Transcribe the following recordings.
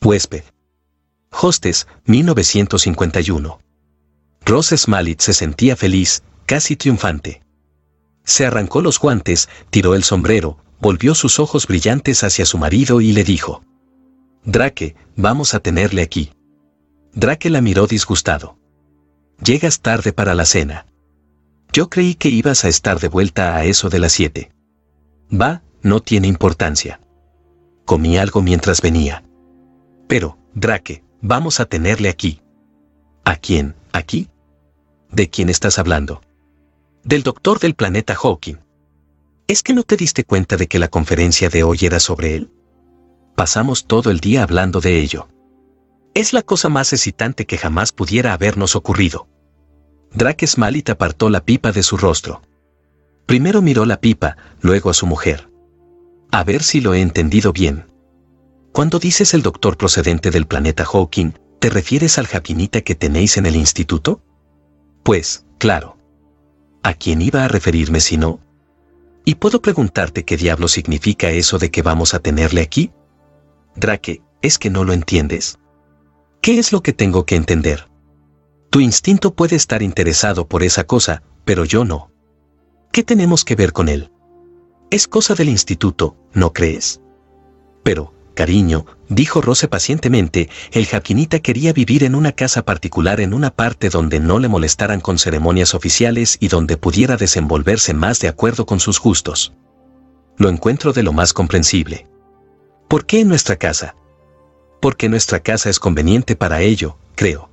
Huésped. Hostess, 1951. Rose Smollett se sentía feliz, casi triunfante. Se arrancó los guantes, tiró el sombrero, volvió sus ojos brillantes hacia su marido y le dijo: Drake, vamos a tenerle aquí. Drake la miró disgustado. Llegas tarde para la cena. Yo creí que ibas a estar de vuelta a eso de las 7. Va, no tiene importancia. Comí algo mientras venía. Pero, Drake, vamos a tenerle aquí. ¿A quién, aquí? ¿De quién estás hablando? Del doctor del planeta Hawking. ¿Es que no te diste cuenta de que la conferencia de hoy era sobre él? Pasamos todo el día hablando de ello. Es la cosa más excitante que jamás pudiera habernos ocurrido. Drake Smollett apartó la pipa de su rostro. Primero miró la pipa, luego a su mujer. A ver si lo he entendido bien. Cuando dices el doctor procedente del planeta Hawking, ¿te refieres al jaquinita que tenéis en el instituto? Pues, claro. ¿A quién iba a referirme si no? ¿Y puedo preguntarte qué diablo significa eso de que vamos a tenerle aquí? Drake, ¿es que no lo entiendes? ¿Qué es lo que tengo que entender? Tu instinto puede estar interesado por esa cosa, pero yo no. ¿Qué tenemos que ver con él? Es cosa del instituto, ¿no crees? Pero, cariño, dijo Rose pacientemente, el jaquinita quería vivir en una casa particular en una parte donde no le molestaran con ceremonias oficiales y donde pudiera desenvolverse más de acuerdo con sus gustos. Lo encuentro de lo más comprensible. ¿Por qué en nuestra casa? Porque nuestra casa es conveniente para ello, creo.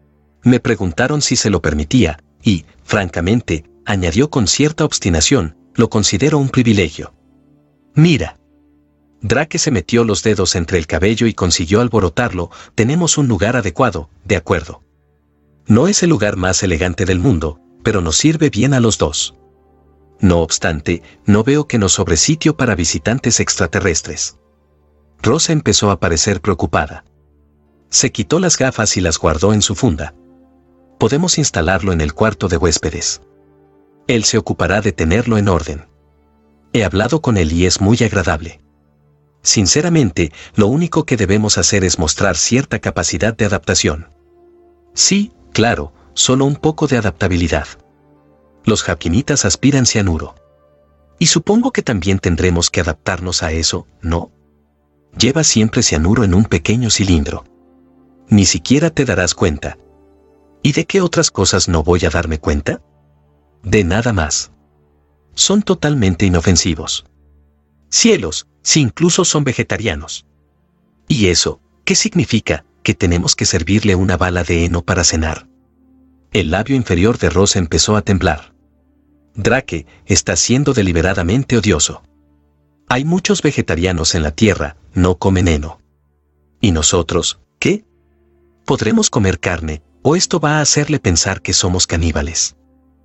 Me preguntaron si se lo permitía, y, francamente, añadió con cierta obstinación, lo considero un privilegio. Mira. Drake se metió los dedos entre el cabello y consiguió alborotarlo. Tenemos un lugar adecuado, de acuerdo. No es el lugar más elegante del mundo, pero nos sirve bien a los dos. No obstante, no veo que nos sobre sitio para visitantes extraterrestres. Rosa empezó a parecer preocupada. Se quitó las gafas y las guardó en su funda. Podemos instalarlo en el cuarto de huéspedes. Él se ocupará de tenerlo en orden. He hablado con él y es muy agradable. Sinceramente, lo único que debemos hacer es mostrar cierta capacidad de adaptación. Sí, claro, solo un poco de adaptabilidad. Los jaquinitas aspiran cianuro. Y supongo que también tendremos que adaptarnos a eso, ¿no? Lleva siempre cianuro en un pequeño cilindro. Ni siquiera te darás cuenta. ¿Y de qué otras cosas no voy a darme cuenta? De nada más. Son totalmente inofensivos. Cielos, si incluso son vegetarianos. ¿Y eso, qué significa? ¿Que tenemos que servirle una bala de heno para cenar? El labio inferior de Rosa empezó a temblar. Drake, está siendo deliberadamente odioso. Hay muchos vegetarianos en la Tierra, no comen heno. ¿Y nosotros, qué? ¿Podremos comer carne, o esto va a hacerle pensar que somos caníbales?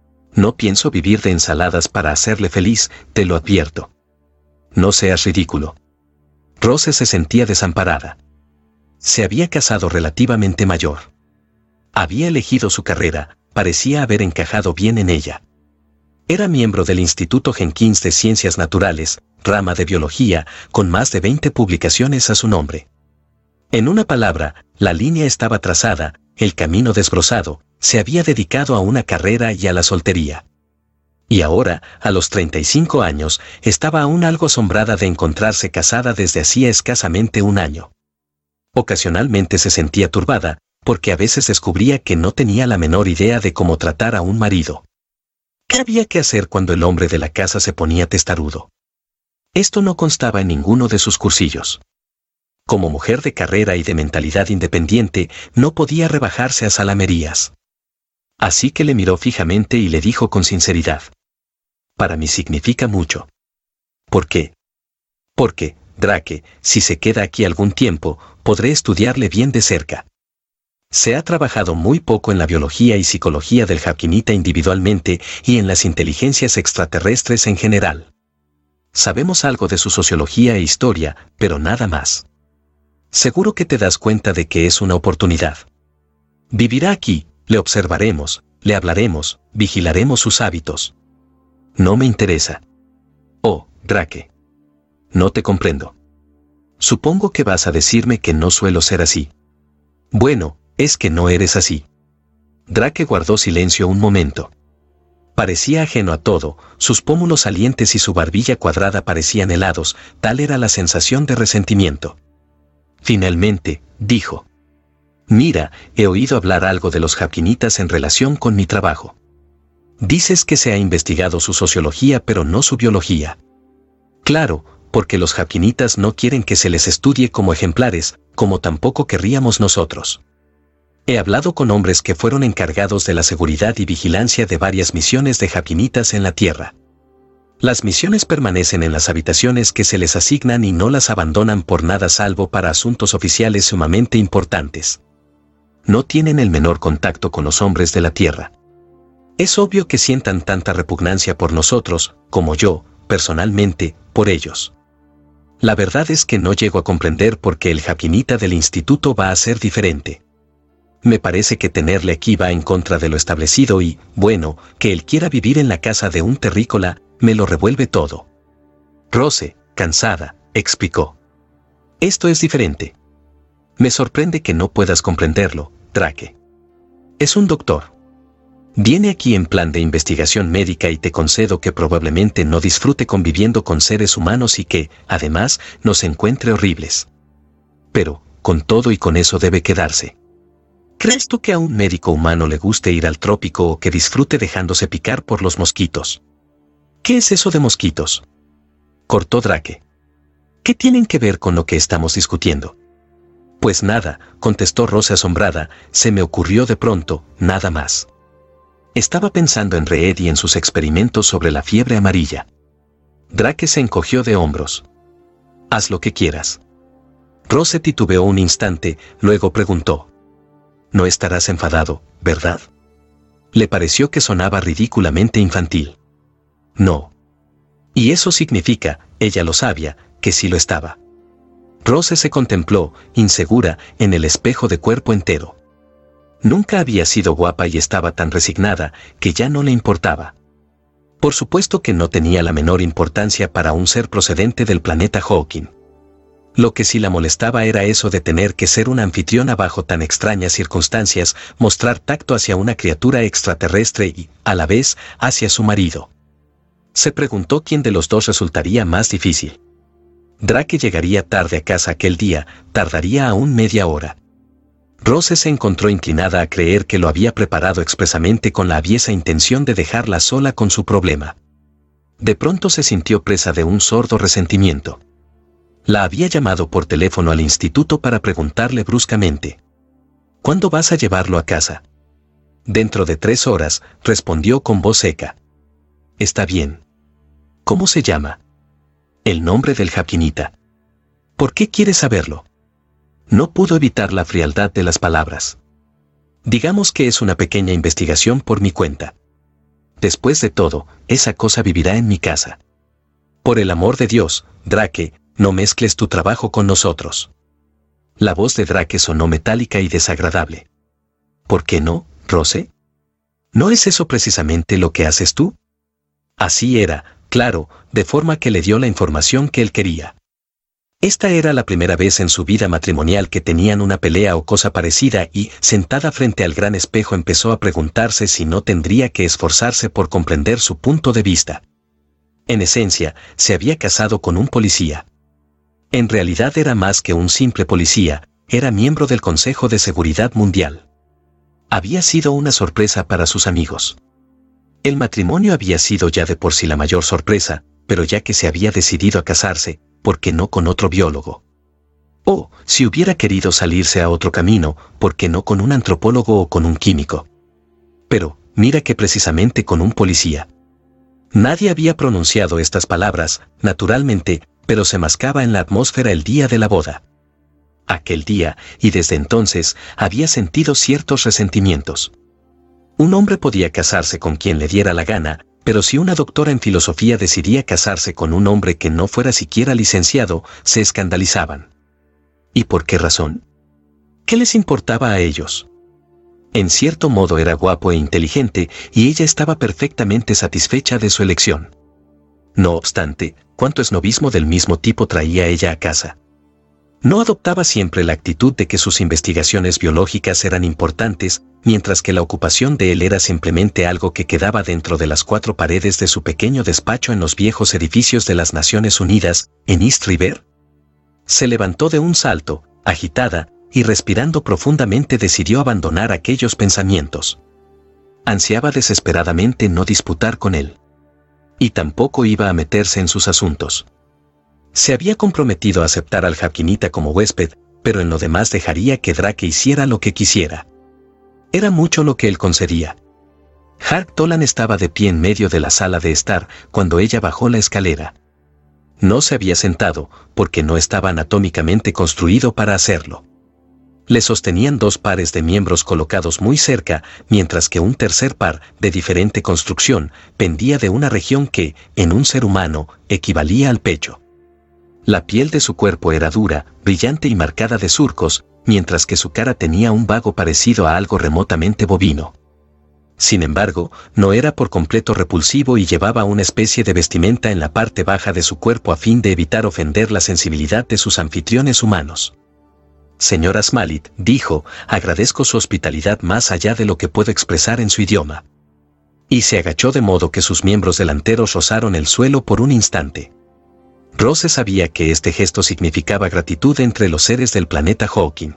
No pienso vivir de ensaladas para hacerle feliz, te lo advierto. No seas ridículo. Rose se sentía desamparada. Se había casado relativamente mayor. Había elegido su carrera, parecía haber encajado bien en ella. Era miembro del Instituto Jenkins de Ciencias Naturales, rama de biología, con más de 20 publicaciones a su nombre. En una palabra, la línea estaba trazada, el camino desbrozado, se había dedicado a una carrera y a la soltería. Y ahora, a los 35 años, estaba aún algo asombrada de encontrarse casada desde hacía escasamente un año. Ocasionalmente se sentía turbada, porque a veces descubría que no tenía la menor idea de cómo tratar a un marido. ¿Qué había que hacer cuando el hombre de la casa se ponía testarudo? Esto no constaba en ninguno de sus cursillos. Como mujer de carrera y de mentalidad independiente, no podía rebajarse a salamerías. Así que le miró fijamente y le dijo con sinceridad: para mí significa mucho. ¿Por qué? Porque, Drake, si se queda aquí algún tiempo, podré estudiarle bien de cerca. Se ha trabajado muy poco en la biología y psicología del jaquinita individualmente y en las inteligencias extraterrestres en general. Sabemos algo de su sociología e historia, pero nada más. Seguro que te das cuenta de que es una oportunidad. Vivirá aquí, le observaremos, le hablaremos, vigilaremos sus hábitos. No me interesa. Oh, Drake. No te comprendo. Supongo que vas a decirme que no suelo ser así. Bueno, es que no eres así. Drake guardó silencio un momento. Parecía ajeno a todo, sus pómulos salientes y su barbilla cuadrada parecían helados, tal era la sensación de resentimiento. Finalmente, dijo. Mira, he oído hablar algo de los Japkinitas en relación con mi trabajo. Dices que se ha investigado su sociología pero no su biología. Claro, porque los Japkinitas no quieren que se les estudie como ejemplares, como tampoco querríamos nosotros. He hablado con hombres que fueron encargados de la seguridad y vigilancia de varias misiones de Japkinitas en la Tierra. Las misiones permanecen en las habitaciones que se les asignan y no las abandonan por nada salvo para asuntos oficiales sumamente importantes. No tienen el menor contacto con los hombres de la Tierra. Es obvio que sientan tanta repugnancia por nosotros, como yo, personalmente, por ellos. La verdad es que no llego a comprender por qué el Japkinita del instituto va a ser diferente. Me parece que tenerle aquí va en contra de lo establecido y, bueno, que él quiera vivir en la casa de un terrícola, me lo revuelve todo. Rose, cansada, explicó. Esto es diferente. Me sorprende que no puedas comprenderlo, Drake. Es un doctor. Viene aquí en plan de investigación médica y te concedo que probablemente no disfrute conviviendo con seres humanos y que, además, nos encuentre horribles. Pero, con todo y con eso debe quedarse. ¿Crees tú que a un médico humano le guste ir al trópico o que disfrute dejándose picar por los mosquitos? ¿Qué es eso de mosquitos? Cortó Drake. ¿Qué tienen que ver con lo que estamos discutiendo? Pues nada, contestó Rose asombrada, se me ocurrió de pronto, nada más. Estaba pensando en Reed y en sus experimentos sobre la fiebre amarilla. Drake se encogió de hombros. Haz lo que quieras. Rose titubeó un instante, luego preguntó. No estarás enfadado, ¿verdad? Le pareció que sonaba ridículamente infantil. No. Y eso significa, ella lo sabía, que sí lo estaba. Rose se contempló, insegura, en el espejo de cuerpo entero. Nunca había sido guapa y estaba tan resignada, que ya no le importaba. Por supuesto que no tenía la menor importancia para un ser procedente del planeta Hawking. Lo que sí la molestaba era eso de tener que ser una anfitriona bajo tan extrañas circunstancias, mostrar tacto hacia una criatura extraterrestre y, a la vez, hacia su marido. Se preguntó quién de los dos resultaría más difícil. Drake llegaría tarde a casa aquel día, tardaría aún media hora. Rose se encontró inclinada a creer que lo había preparado expresamente con la aviesa intención de dejarla sola con su problema. De pronto se sintió presa de un sordo resentimiento. La había llamado por teléfono al instituto para preguntarle bruscamente. ¿Cuándo vas a llevarlo a casa? Dentro de 3 horas, respondió con voz seca. Está bien. ¿Cómo se llama? El nombre del Japkinita. ¿Por qué quieres saberlo? No pudo evitar la frialdad de las palabras. Digamos que es una pequeña investigación por mi cuenta. Después de todo, esa cosa vivirá en mi casa. Por el amor de Dios, Drake, no mezcles tu trabajo con nosotros. La voz de Drake sonó metálica y desagradable. ¿Por qué no, Rose? ¿No es eso precisamente lo que haces tú? Así era, claro, de forma que le dio la información que él quería. Esta era la primera vez en su vida matrimonial que tenían una pelea o cosa parecida y, sentada frente al gran espejo, empezó a preguntarse si no tendría que esforzarse por comprender su punto de vista. En esencia, se había casado con un policía. En realidad era más que un simple policía, era miembro del Consejo de Seguridad Mundial. Había sido una sorpresa para sus amigos. El matrimonio había sido ya de por sí la mayor sorpresa, pero ya que se había decidido a casarse, ¿por qué no con otro biólogo? O, si hubiera querido salirse a otro camino, ¿por qué no con un antropólogo o con un químico? Pero, mira que precisamente con un policía. Nadie había pronunciado estas palabras, naturalmente, pero se mascaba en la atmósfera el día de la boda. Aquel día, y desde entonces, había sentido ciertos resentimientos. Un hombre podía casarse con quien le diera la gana, pero si una doctora en filosofía decidía casarse con un hombre que no fuera siquiera licenciado, se escandalizaban. ¿Y por qué razón? ¿Qué les importaba a ellos? En cierto modo era guapo e inteligente, y ella estaba perfectamente satisfecha de su elección. No obstante, ¿cuánto esnobismo del mismo tipo traía ella a casa? No adoptaba siempre la actitud de que sus investigaciones biológicas eran importantes, mientras que la ocupación de él era simplemente algo que quedaba dentro de las cuatro paredes de su pequeño despacho en los viejos edificios de las Naciones Unidas, en East River. Se levantó de un salto, agitada, y respirando profundamente decidió abandonar aquellos pensamientos. Ansiaba desesperadamente no disputar con él. Y tampoco iba a meterse en sus asuntos. Se había comprometido a aceptar al Hapkinita como huésped, pero en lo demás dejaría que Drake hiciera lo que quisiera. Era mucho lo que él concedía. Hark Tolan estaba de pie en medio de la sala de estar cuando ella bajó la escalera. No se había sentado, porque no estaba anatómicamente construido para hacerlo. Le sostenían dos pares de miembros colocados muy cerca, mientras que un tercer par, de diferente construcción, pendía de una región que, en un ser humano, equivalía al pecho. La piel de su cuerpo era dura, brillante y marcada de surcos, mientras que su cara tenía un vago parecido a algo remotamente bovino. Sin embargo, no era por completo repulsivo y llevaba una especie de vestimenta en la parte baja de su cuerpo a fin de evitar ofender la sensibilidad de sus anfitriones humanos. Señora Smalit, dijo, agradezco su hospitalidad más allá de lo que puedo expresar en su idioma. Y se agachó de modo que sus miembros delanteros rozaron el suelo por un instante. Rose sabía que este gesto significaba gratitud entre los seres del planeta Hawking.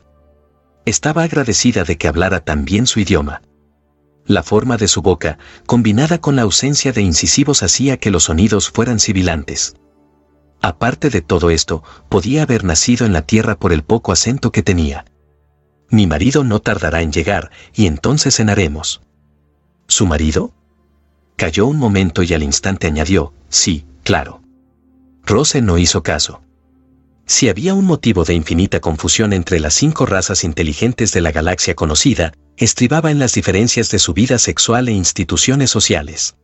Estaba agradecida de que hablara tan bien su idioma. La forma de su boca, combinada con la ausencia de incisivos, hacía que los sonidos fueran sibilantes. Aparte de todo esto, podía haber nacido en la tierra por el poco acento que tenía. Mi marido no tardará en llegar, y entonces cenaremos. ¿Su marido? Calló un momento y al instante añadió, sí, claro. Rose no hizo caso. Si había un motivo de infinita confusión entre las 5 razas inteligentes de la galaxia conocida, estribaba en las diferencias de su vida sexual e instituciones sociales.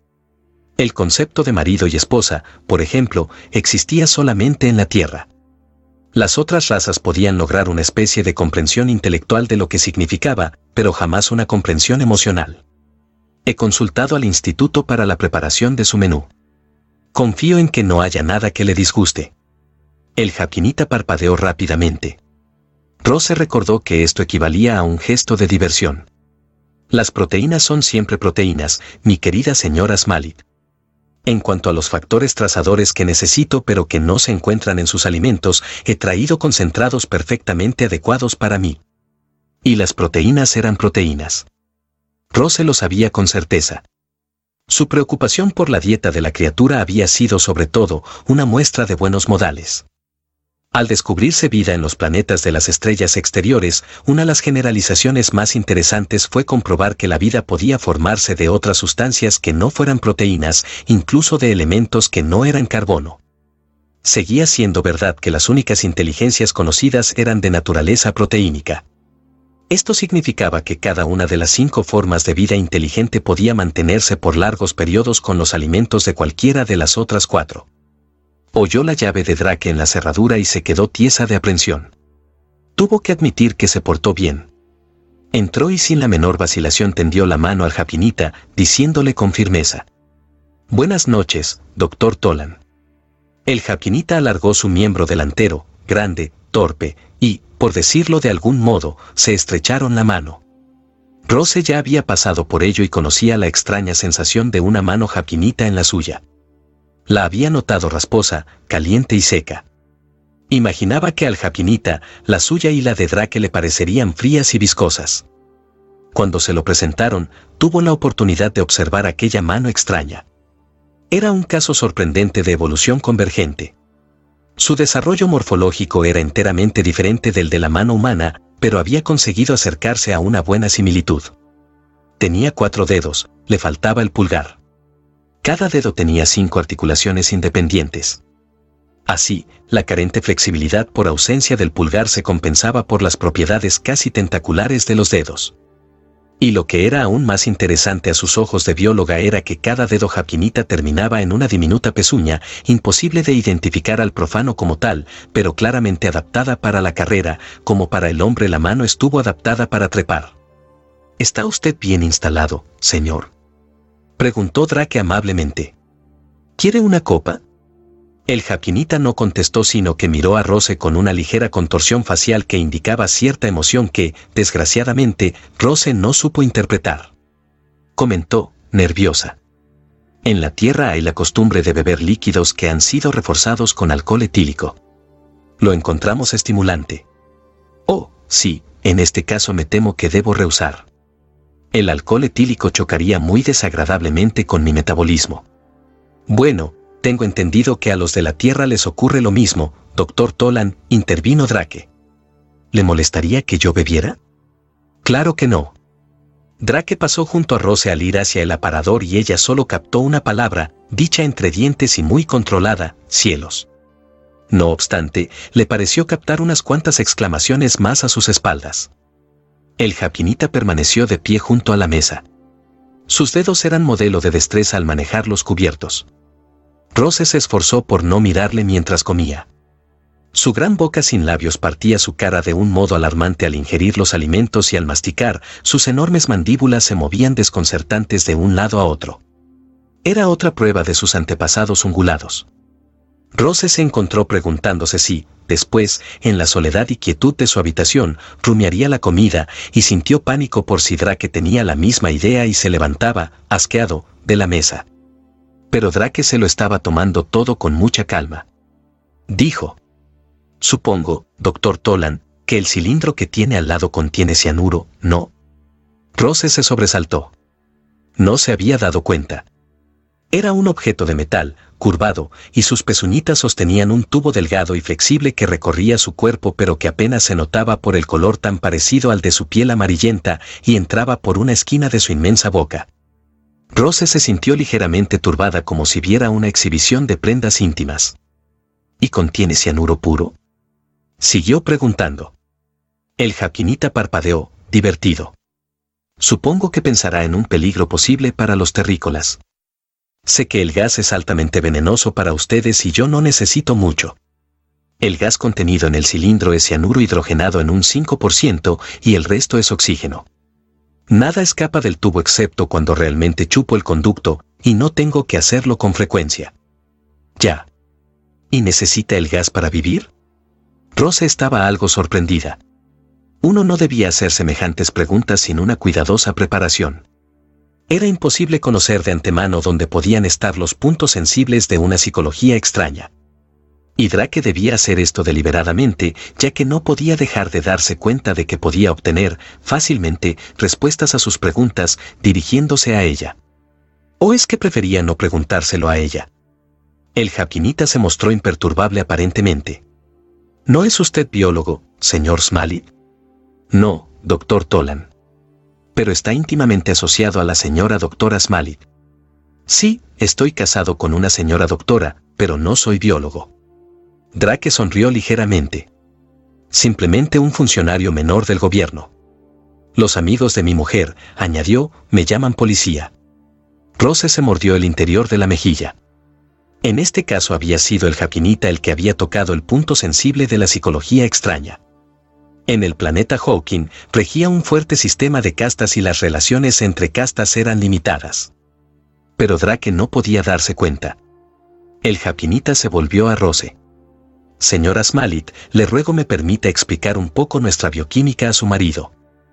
El concepto de marido y esposa, por ejemplo, existía solamente en la Tierra. Las otras razas podían lograr una especie de comprensión intelectual de lo que significaba, pero jamás una comprensión emocional. He consultado al instituto para la preparación de su menú. Confío en que no haya nada que le disguste. El Hapkinita parpadeó rápidamente. Rose recordó que esto equivalía a un gesto de diversión. Las proteínas son siempre proteínas, mi querida señora Smalit. En cuanto a los factores trazadores que necesito pero que no se encuentran en sus alimentos, he traído concentrados perfectamente adecuados para mí. Y las proteínas eran proteínas. Rose lo sabía con certeza. Su preocupación por la dieta de la criatura había sido sobre todo una muestra de buenos modales. Al descubrirse vida en los planetas de las estrellas exteriores, una de las generalizaciones más interesantes fue comprobar que la vida podía formarse de otras sustancias que no fueran proteínas, incluso de elementos que no eran carbono. Seguía siendo verdad que las únicas inteligencias conocidas eran de naturaleza proteínica. Esto significaba que cada una de las 5 formas de vida inteligente podía mantenerse por largos periodos con los alimentos de cualquiera de las otras 4. Oyó la llave de Drake en la cerradura y se quedó tiesa de aprensión. Tuvo que admitir que se portó bien. Entró y sin la menor vacilación tendió la mano al Hapkinita, diciéndole con firmeza: Buenas noches, Dr. Tolan. El Hapkinita alargó su miembro delantero, grande, torpe, y, por decirlo de algún modo, se estrecharon la mano. Rose ya había pasado por ello y conocía la extraña sensación de una mano Hapkinita en la suya. La había notado rasposa, caliente y seca. Imaginaba que al Hapkinita, la suya y la de Drake le parecerían frías y viscosas. Cuando se lo presentaron, tuvo la oportunidad de observar aquella mano extraña. Era un caso sorprendente de evolución convergente. Su desarrollo morfológico era enteramente diferente del de la mano humana, pero había conseguido acercarse a una buena similitud. Tenía 4 dedos, le faltaba el pulgar. Cada dedo tenía 5 articulaciones independientes. Así, la carente flexibilidad por ausencia del pulgar se compensaba por las propiedades casi tentaculares de los dedos. Y lo que era aún más interesante a sus ojos de bióloga era que cada dedo Hapkinita terminaba en una diminuta pezuña, imposible de identificar al profano como tal, pero claramente adaptada para la carrera, como para el hombre la mano estuvo adaptada para trepar. ¿Está usted bien instalado, señor?, preguntó Drake amablemente. ¿Quiere una copa? El Japinita no contestó, sino que miró a Rose con una ligera contorsión facial que indicaba cierta emoción que, desgraciadamente, Rose no supo interpretar. Comentó, nerviosa. En la Tierra hay la costumbre de beber líquidos que han sido reforzados con alcohol etílico. Lo encontramos estimulante. Oh, sí, en este caso me temo que debo rehusar. El alcohol etílico chocaría muy desagradablemente con mi metabolismo. Bueno, tengo entendido que a los de la Tierra les ocurre lo mismo, Dr. Tolan, intervino Drake. ¿Le molestaría que yo bebiera? Claro que no. Drake pasó junto a Rose al ir hacia el aparador y ella solo captó una palabra, dicha entre dientes y muy controlada, cielos. No obstante, le pareció captar unas cuantas exclamaciones más a sus espaldas. El Japinita permaneció de pie junto a la mesa. Sus dedos eran modelo de destreza al manejar los cubiertos. Rose se esforzó por no mirarle mientras comía. Su gran boca sin labios partía su cara de un modo alarmante al ingerir los alimentos y al masticar, sus enormes mandíbulas se movían desconcertantes de un lado a otro. Era otra prueba de sus antepasados ungulados. Rose se encontró preguntándose si, después, en la soledad y quietud de su habitación, rumiaría la comida, y sintió pánico por si Drake tenía la misma idea y se levantaba, asqueado, de la mesa. Pero Drake se lo estaba tomando todo con mucha calma. Dijo: «Supongo, Dr. Tolan, que el cilindro que tiene al lado contiene cianuro, ¿no?» Rose se sobresaltó. No se había dado cuenta. Era un objeto de metal, curvado, y sus pezuñitas sostenían un tubo delgado y flexible que recorría su cuerpo, pero que apenas se notaba por el color tan parecido al de su piel amarillenta, y entraba por una esquina de su inmensa boca. Rose se sintió ligeramente turbada, como si viera una exhibición de prendas íntimas. ¿Y contiene cianuro puro?, siguió preguntando. El Japinita parpadeó, divertido. Supongo que pensará en un peligro posible para los terrícolas. Sé que el gas es altamente venenoso para ustedes y yo no necesito mucho. El gas contenido en el cilindro es cianuro hidrogenado en un 5% y el resto es oxígeno. Nada escapa del tubo excepto cuando realmente chupo el conducto, y no tengo que hacerlo con frecuencia. Ya. ¿Y necesita el gas para vivir? Rose estaba algo sorprendida. Uno no debía hacer semejantes preguntas sin una cuidadosa preparación. Era imposible conocer de antemano dónde podían estar los puntos sensibles de una psicología extraña. Y Drake debía hacer esto deliberadamente, ya que no podía dejar de darse cuenta de que podía obtener, fácilmente, respuestas a sus preguntas, dirigiéndose a ella. ¿O es que prefería no preguntárselo a ella? El Japinita se mostró imperturbable aparentemente. ¿No es usted biólogo, señor Smalit? No, Dr. Tolan. Pero está íntimamente asociado a la señora doctora Smalit. Sí, estoy casado con una señora doctora, pero no soy biólogo. Drake sonrió ligeramente. Simplemente un funcionario menor del gobierno. Los amigos de mi mujer, añadió, me llaman policía. Rose se mordió el interior de la mejilla. En este caso había sido el Japinita el que había tocado el punto sensible de la psicología extraña. En el planeta Hawking regía un fuerte sistema de castas y las relaciones entre castas eran limitadas. Pero Drake no podía darse cuenta. El Japinita se volvió a Rose. Señora Smalit, le ruego me permita explicar un poco nuestra bioquímica a su marido.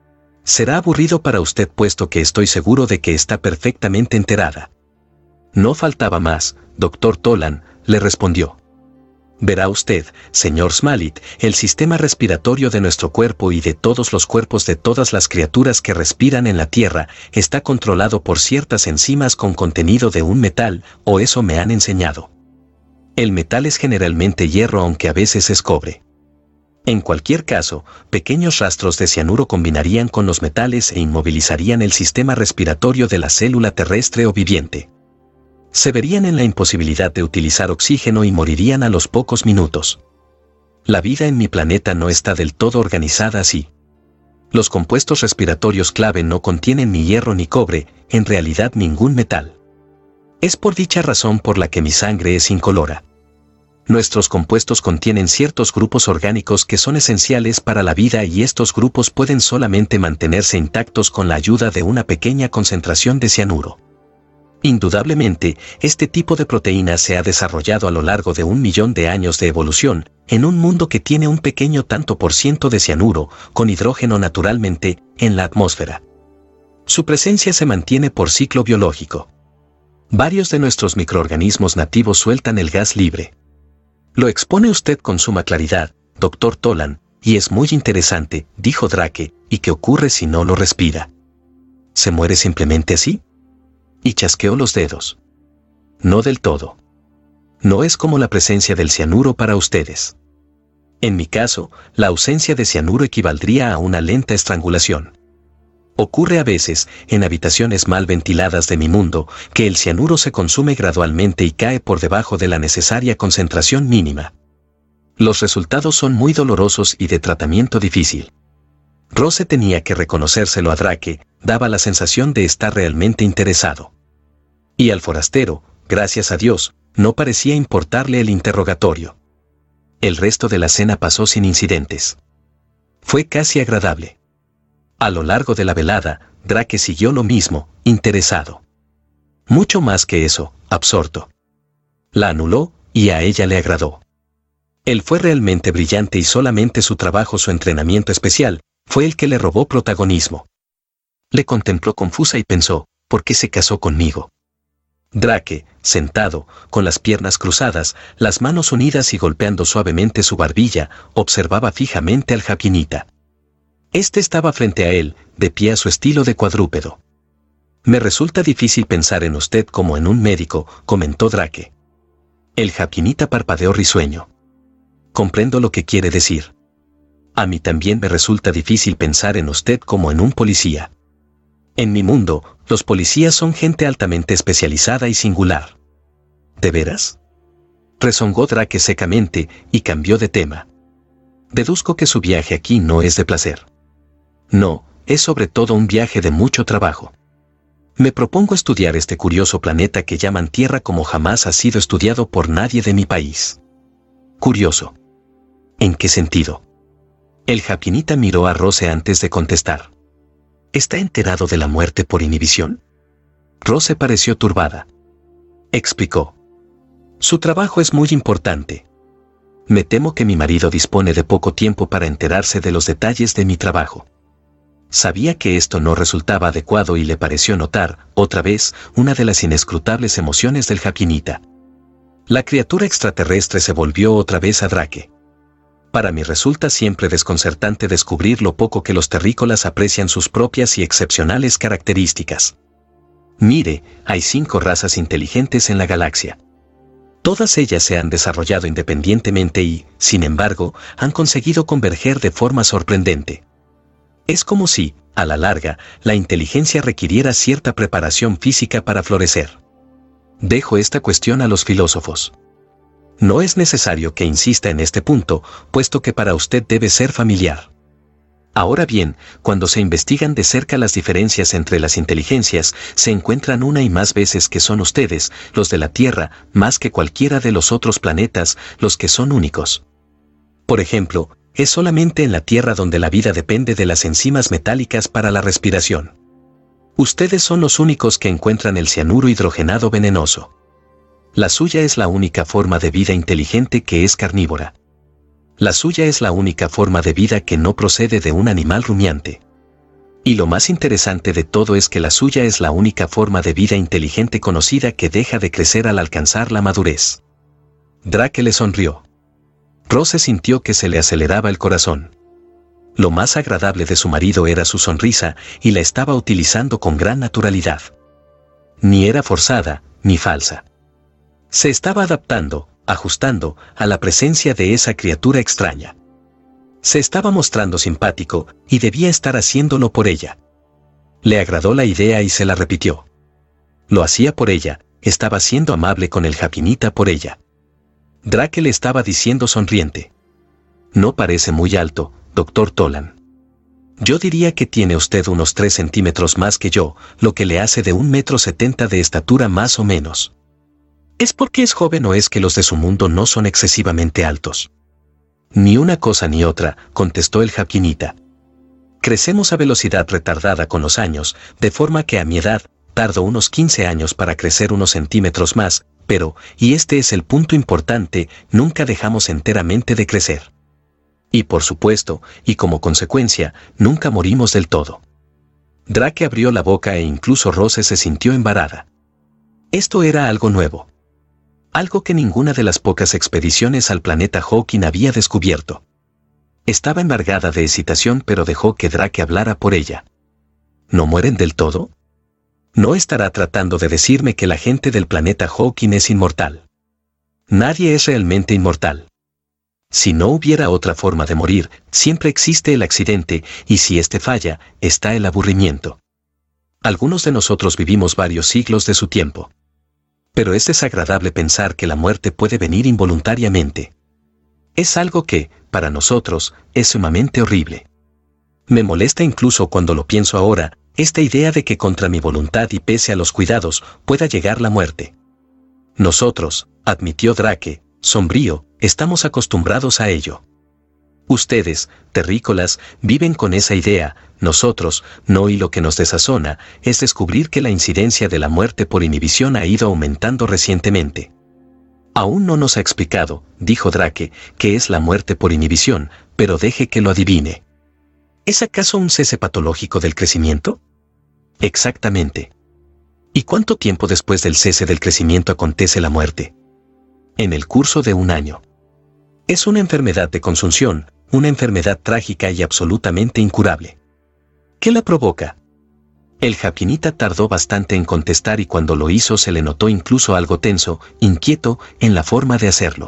Será aburrido para usted puesto que estoy seguro de que está perfectamente enterada. No faltaba más, Dr. Tolan, le respondió. Verá usted, señor Smalit, el sistema respiratorio de nuestro cuerpo y de todos los cuerpos de todas las criaturas que respiran en la Tierra está controlado por ciertas enzimas con contenido de un metal, o eso me han enseñado. El metal es generalmente hierro, aunque a veces es cobre. En cualquier caso, pequeños rastros de cianuro combinarían con los metales e inmovilizarían el sistema respiratorio de la célula terrestre o viviente. Se verían en la imposibilidad de utilizar oxígeno y morirían a los pocos minutos. La vida en mi planeta no está del todo organizada así. Los compuestos respiratorios clave no contienen ni hierro ni cobre, en realidad ningún metal. Es por dicha razón por la que mi sangre es incolora. Nuestros compuestos contienen ciertos grupos orgánicos que son esenciales para la vida y estos grupos pueden solamente mantenerse intactos con la ayuda de una pequeña concentración de cianuro. Indudablemente, este tipo de proteína se ha desarrollado a lo largo de 1 millón de años de evolución, en un mundo que tiene un pequeño tanto por ciento de cianuro, con hidrógeno naturalmente, en la atmósfera. Su presencia se mantiene por ciclo biológico. Varios de nuestros microorganismos nativos sueltan el gas libre. Lo expone usted con suma claridad, Dr. Tolan, y es muy interesante, dijo Drake, ¿y qué ocurre si no lo respira? ¿Se muere simplemente así? Y chasqueó los dedos. No del todo. No es como la presencia del cianuro para ustedes. En mi caso, la ausencia de cianuro equivaldría a una lenta estrangulación. Ocurre a veces, en habitaciones mal ventiladas de mi mundo, que el cianuro se consume gradualmente y cae por debajo de la necesaria concentración mínima. Los resultados son muy dolorosos y de tratamiento difícil. Rose tenía que reconocérselo a Drake, daba la sensación de estar realmente interesado. Y al forastero, gracias a Dios, no parecía importarle el interrogatorio. El resto de la cena pasó sin incidentes. Fue casi agradable. A lo largo de la velada, Drake siguió lo mismo, interesado. Mucho más que eso, absorto. La anuló, y a ella le agradó. Él fue realmente brillante y solamente su trabajo, su entrenamiento especial, fue el que le robó protagonismo. Le contempló confusa y pensó, ¿por qué se casó conmigo? Drake, sentado, con las piernas cruzadas, las manos unidas y golpeando suavemente su barbilla, observaba fijamente al Japinita. Este estaba frente a él, de pie a su estilo de cuadrúpedo. Me resulta difícil pensar en usted como en un médico, comentó Drake. El Japinita parpadeó risueño. Comprendo lo que quiere decir. A mí también me resulta difícil pensar en usted como en un policía. En mi mundo, los policías son gente altamente especializada y singular. ¿De veras? Rezongó Drake secamente, y cambió de tema. Deduzco que su viaje aquí no es de placer. No, es sobre todo un viaje de mucho trabajo. Me propongo estudiar este curioso planeta que llaman Tierra como jamás ha sido estudiado por nadie de mi país. Curioso. ¿En qué sentido? El Japinita miró a Rose antes de contestar. ¿Está enterado de la muerte por inhibición? Rose pareció turbada. Explicó. Su trabajo es muy importante. Me temo que mi marido dispone de poco tiempo para enterarse de los detalles de mi trabajo. Sabía que esto no resultaba adecuado y le pareció notar, otra vez, una de las inescrutables emociones del Japinita. La criatura extraterrestre se volvió otra vez a Drake. Para mí resulta siempre desconcertante descubrir lo poco que los terrícolas aprecian sus propias y excepcionales características. Mire, hay 5 razas inteligentes en la galaxia. Todas ellas se han desarrollado independientemente y, sin embargo, han conseguido converger de forma sorprendente. Es como si, a la larga, la inteligencia requiriera cierta preparación física para florecer. Dejo esta cuestión a los filósofos. No es necesario que insista en este punto, puesto que para usted debe ser familiar. Ahora bien, cuando se investigan de cerca las diferencias entre las inteligencias, se encuentran una y más veces que son ustedes, los de la Tierra, más que cualquiera de los otros planetas, los que son únicos. Por ejemplo, es solamente en la Tierra donde la vida depende de las enzimas metálicas para la respiración. Ustedes son los únicos que encuentran el cianuro hidrogenado venenoso. La suya es la única forma de vida inteligente que es carnívora. La suya es la única forma de vida que no procede de un animal rumiante. Y lo más interesante de todo es que la suya es la única forma de vida inteligente conocida que deja de crecer al alcanzar la madurez. Drake le sonrió. Rose sintió que se le aceleraba el corazón. Lo más agradable de su marido era su sonrisa, y la estaba utilizando con gran naturalidad. Ni era forzada, ni falsa. Se estaba adaptando, ajustando, a la presencia de esa criatura extraña. Se estaba mostrando simpático, y debía estar haciéndolo por ella. Le agradó la idea y se la repitió. Lo hacía por ella, estaba siendo amable con el Japinita por ella. Drake le estaba diciendo sonriente. No parece muy alto, Dr. Tolan. Yo diría que tiene usted unos 3 centímetros más que yo, lo que le hace de 1,70 m de estatura más o menos. ¿Es porque es joven o es que los de su mundo no son excesivamente altos? Ni una cosa ni otra, contestó el Japinita. Crecemos a velocidad retardada con los años, de forma que a mi edad, Tardó unos 15 años para crecer unos centímetros más, pero, y este es el punto importante, nunca dejamos enteramente de crecer. Y por supuesto, y como consecuencia, nunca morimos del todo. Drake abrió la boca e incluso Rose se sintió embarada. Esto era algo nuevo. Algo que ninguna de las pocas expediciones al planeta Hawking había descubierto. Estaba embargada de excitación, pero dejó que Drake hablara por ella. ¿No mueren del todo? No estará tratando de decirme que la gente del planeta Hawking es inmortal. Nadie es realmente inmortal. Si no hubiera otra forma de morir, siempre existe el accidente, y si este falla, está el aburrimiento. Algunos de nosotros vivimos varios siglos de su tiempo. Pero es desagradable pensar que la muerte puede venir involuntariamente. Es algo que, para nosotros, es sumamente horrible. Me molesta incluso cuando lo pienso ahora, esta idea de que contra mi voluntad y pese a los cuidados, pueda llegar la muerte. Nosotros, admitió Drake, sombrío, estamos acostumbrados a ello. Ustedes, terrícolas, viven con esa idea, nosotros, no, y lo que nos desazona es descubrir que la incidencia de la muerte por inhibición ha ido aumentando recientemente. Aún no nos ha explicado, dijo Drake, qué es la muerte por inhibición, pero deje que lo adivine. ¿Es acaso un cese patológico del crecimiento? Exactamente. ¿Y cuánto tiempo después del cese del crecimiento acontece la muerte? En el curso de un año. Es una enfermedad de consunción, una enfermedad trágica y absolutamente incurable. ¿Qué la provoca? El Japinita tardó bastante en contestar y cuando lo hizo se le notó incluso algo tenso, inquieto, en la forma de hacerlo.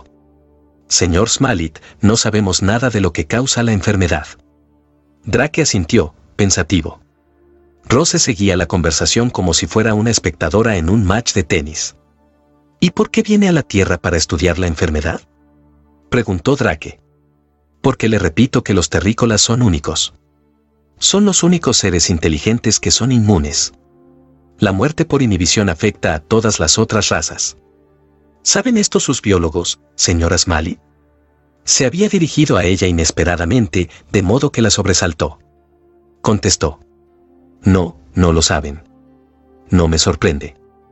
Señor Smalit, no sabemos nada de lo que causa la enfermedad. Drake asintió, pensativo. Rose seguía la conversación como si fuera una espectadora en un match de tenis. ¿Y por qué viene a la Tierra para estudiar la enfermedad? Preguntó Drake. Porque le repito que los terrícolas son únicos. Son los únicos seres inteligentes que son inmunes. La muerte por inhibición afecta a todas las otras razas. ¿Saben esto sus biólogos, señora Smalley? Se había dirigido a ella inesperadamente, de modo que la sobresaltó. Contestó. No, no lo saben. No me sorprende.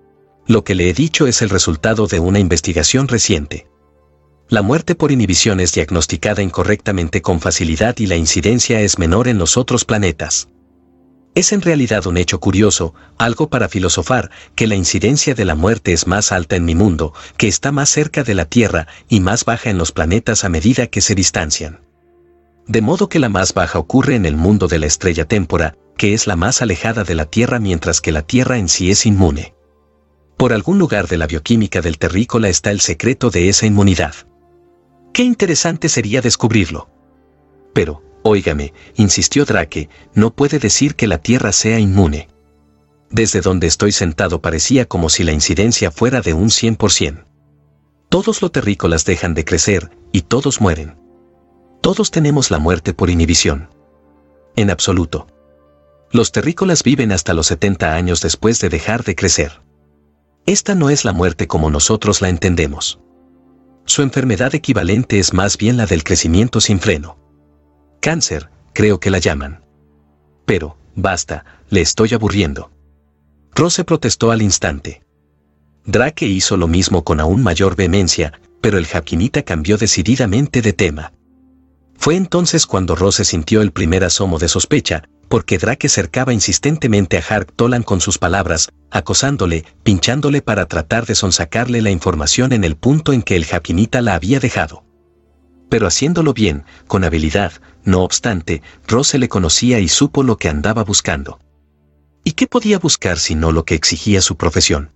Lo que le he dicho es el resultado de una investigación reciente. La muerte por inhibición es diagnosticada incorrectamente con facilidad y la incidencia es menor en los otros planetas. Es en realidad un hecho curioso, algo para filosofar, que la incidencia de la muerte es más alta en mi mundo, que está más cerca de la Tierra, y más baja en los planetas a medida que se distancian. De modo que la más baja ocurre en el mundo de la estrella Témpora, que es la más alejada de la Tierra mientras que la Tierra en sí es inmune. Por algún lugar de la bioquímica del terrícola está el secreto de esa inmunidad. Qué interesante sería descubrirlo. Pero, óigame, insistió Drake, no puede decir que la Tierra sea inmune. Desde donde estoy sentado parecía como si la incidencia fuera de un 100%. Todos los terrícolas dejan de crecer, y todos mueren. Todos tenemos la muerte por inhibición. En absoluto. Los terrícolas viven hasta los 70 años después de dejar de crecer. Esta no es la muerte como nosotros la entendemos. Su enfermedad equivalente es más bien la del crecimiento sin freno. Cáncer, creo que la llaman. Pero, basta, le estoy aburriendo. Rose protestó al instante. Drake hizo lo mismo con aún mayor vehemencia, pero el Japinita cambió decididamente de tema. Fue entonces cuando Rose sintió el primer asomo de sospecha, porque Drake cercaba insistentemente a Hark Tolan con sus palabras, acosándole, pinchándole para tratar de sonsacarle la información en el punto en que el Japinita la había dejado. Pero haciéndolo bien, con habilidad, no obstante, Rose le conocía y supo lo que andaba buscando. ¿Y qué podía buscar sino lo que exigía su profesión?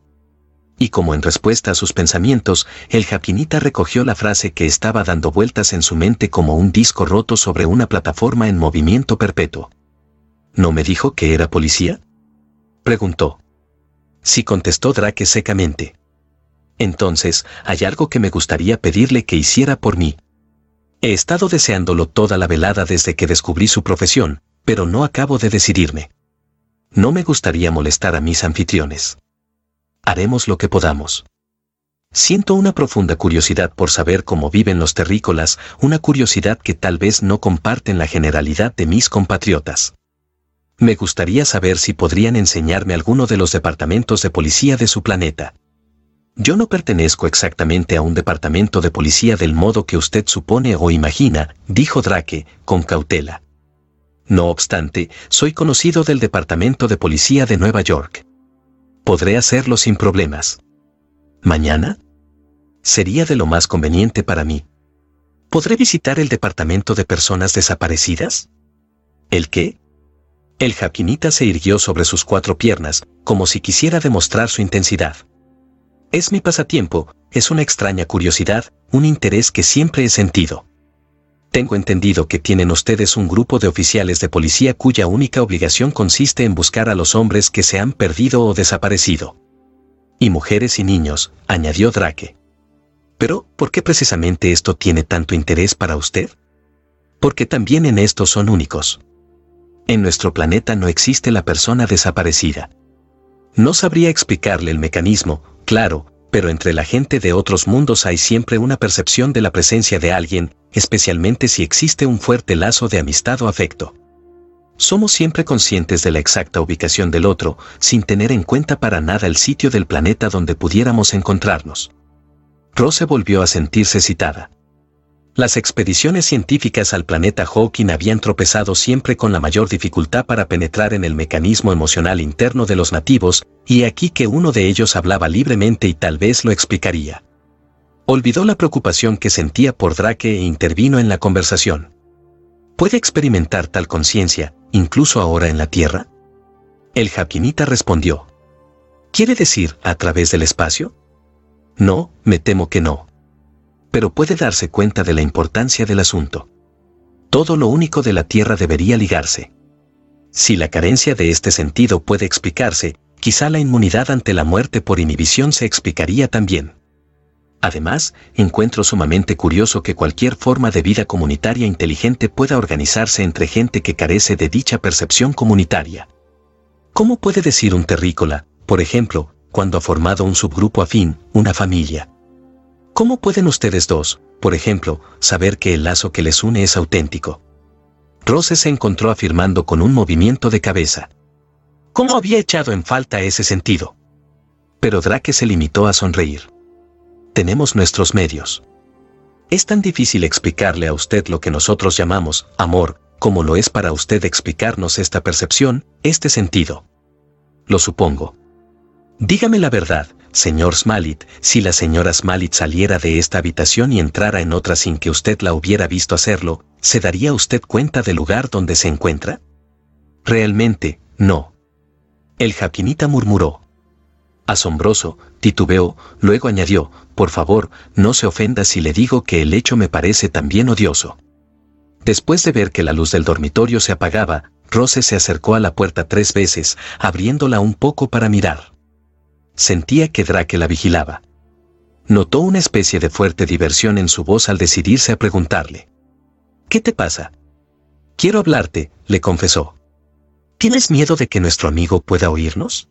Y como en respuesta a sus pensamientos, el Japinita recogió la frase que estaba dando vueltas en su mente como un disco roto sobre una plataforma en movimiento perpetuo. ¿No me dijo que era policía? Preguntó. Sí, contestó Drake secamente. Entonces, hay algo que me gustaría pedirle que hiciera por mí. He estado deseándolo toda la velada desde que descubrí su profesión, pero no acabo de decidirme. No me gustaría molestar a mis anfitriones. Haremos lo que podamos. Siento una profunda curiosidad por saber cómo viven los terrícolas, una curiosidad que tal vez no comparten la generalidad de mis compatriotas. Me gustaría saber si podrían enseñarme alguno de los departamentos de policía de su planeta. Yo no pertenezco exactamente a un departamento de policía del modo que usted supone o imagina, dijo Drake, con cautela. No obstante, soy conocido del departamento de policía de Nueva York. Podré hacerlo sin problemas. ¿Mañana? Sería de lo más conveniente para mí. ¿Podré visitar el departamento de personas desaparecidas? ¿El qué? El Jaquinita se irguió sobre sus 4 piernas, como si quisiera demostrar su intensidad. Es mi pasatiempo, es una extraña curiosidad, un interés que siempre he sentido. Tengo entendido que tienen ustedes un grupo de oficiales de policía cuya única obligación consiste en buscar a los hombres que se han perdido o desaparecido. Y mujeres y niños, añadió Drake. Pero, ¿por qué precisamente esto tiene tanto interés para usted? Porque también en esto son únicos. En nuestro planeta no existe la persona desaparecida. No sabría explicarle el mecanismo, claro, pero entre la gente de otros mundos hay siempre una percepción de la presencia de alguien, especialmente si existe un fuerte lazo de amistad o afecto. Somos siempre conscientes de la exacta ubicación del otro, sin tener en cuenta para nada el sitio del planeta donde pudiéramos encontrarnos. Rose volvió a sentirse citada. Las expediciones científicas al planeta Hawking habían tropezado siempre con la mayor dificultad para penetrar en el mecanismo emocional interno de los nativos, y aquí que uno de ellos hablaba libremente y tal vez lo explicaría. Olvidó la preocupación que sentía por Drake e intervino en la conversación. ¿Puede experimentar tal conciencia, incluso ahora en la Tierra? El Jaquinita respondió. ¿Quiere decir, a través del espacio? No, me temo que no. Pero puede darse cuenta de la importancia del asunto. Todo lo único de la Tierra debería ligarse. Si la carencia de este sentido puede explicarse, quizá la inmunidad ante la muerte por inhibición se explicaría también. Además, encuentro sumamente curioso que cualquier forma de vida comunitaria inteligente pueda organizarse entre gente que carece de dicha percepción comunitaria. ¿Cómo puede decir un terrícola, por ejemplo, cuando ha formado un subgrupo afín, una familia? ¿Cómo pueden ustedes dos, por ejemplo, saber que el lazo que les une es auténtico? Rose se encontró afirmando con un movimiento de cabeza. ¿Cómo había echado en falta ese sentido? Pero Drake se limitó a sonreír. Tenemos nuestros medios. Es tan difícil explicarle a usted lo que nosotros llamamos amor, como lo es para usted explicarnos esta percepción, este sentido. Lo supongo. Dígame la verdad, señor Smalit, si la señora Smalit saliera de esta habitación y entrara en otra sin que usted la hubiera visto hacerlo, ¿se daría usted cuenta del lugar donde se encuentra? Realmente, no. El Jaquinita murmuró. Asombroso, titubeó, luego añadió, por favor, no se ofenda si le digo que el hecho me parece también odioso. Después de ver que la luz del dormitorio se apagaba, Rose se acercó a la puerta 3 veces, abriéndola un poco para mirar. Sentía que Drake la vigilaba. Notó una especie de fuerte diversión en su voz al decidirse a preguntarle. ¿Qué te pasa? Quiero hablarte, le confesó. ¿Tienes miedo de que nuestro amigo pueda oírnos?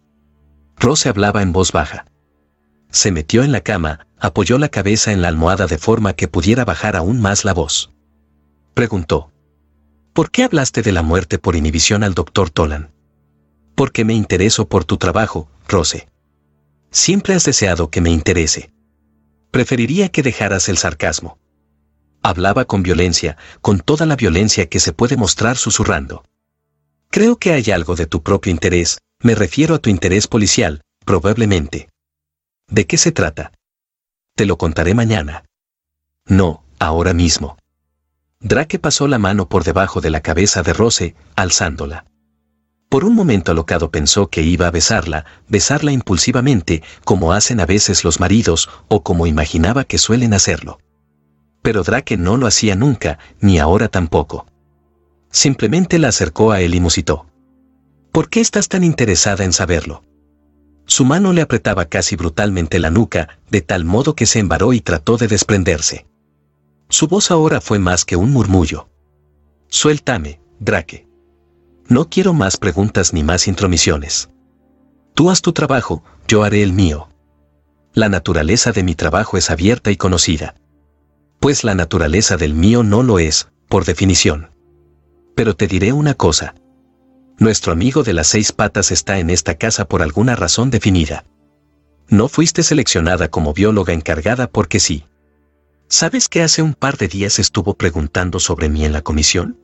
Rose hablaba en voz baja. Se metió en la cama, apoyó la cabeza en la almohada de forma que pudiera bajar aún más la voz. Preguntó. ¿Por qué hablaste de la muerte por inhibición al Dr. Tolan? Porque me intereso por tu trabajo, Rose. Siempre has deseado que me interese. Preferiría que dejaras el sarcasmo. Hablaba con violencia, con toda la violencia que se puede mostrar susurrando. Creo que hay algo de tu propio interés, me refiero a tu interés policial, probablemente. ¿De qué se trata? Te lo contaré mañana. No, ahora mismo. Drake pasó la mano por debajo de la cabeza de Rose, alzándola. Por un momento alocado pensó que iba a besarla impulsivamente, como hacen a veces los maridos, o como imaginaba que suelen hacerlo. Pero Drake no lo hacía nunca, ni ahora tampoco. Simplemente la acercó a él y musitó. ¿Por qué estás tan interesada en saberlo? Su mano le apretaba casi brutalmente la nuca, de tal modo que se embaró y trató de desprenderse. Su voz ahora fue más que un murmullo. Suéltame, Drake. No quiero más preguntas ni más intromisiones. Tú haz tu trabajo, yo haré el mío. La naturaleza de mi trabajo es abierta y conocida. Pues la naturaleza del mío no lo es, por definición. Pero te diré una cosa. Nuestro amigo de las 6 patas está en esta casa por alguna razón definida. No fuiste seleccionada como bióloga encargada porque sí. ¿Sabes que hace un par de días estuvo preguntando sobre mí en la comisión?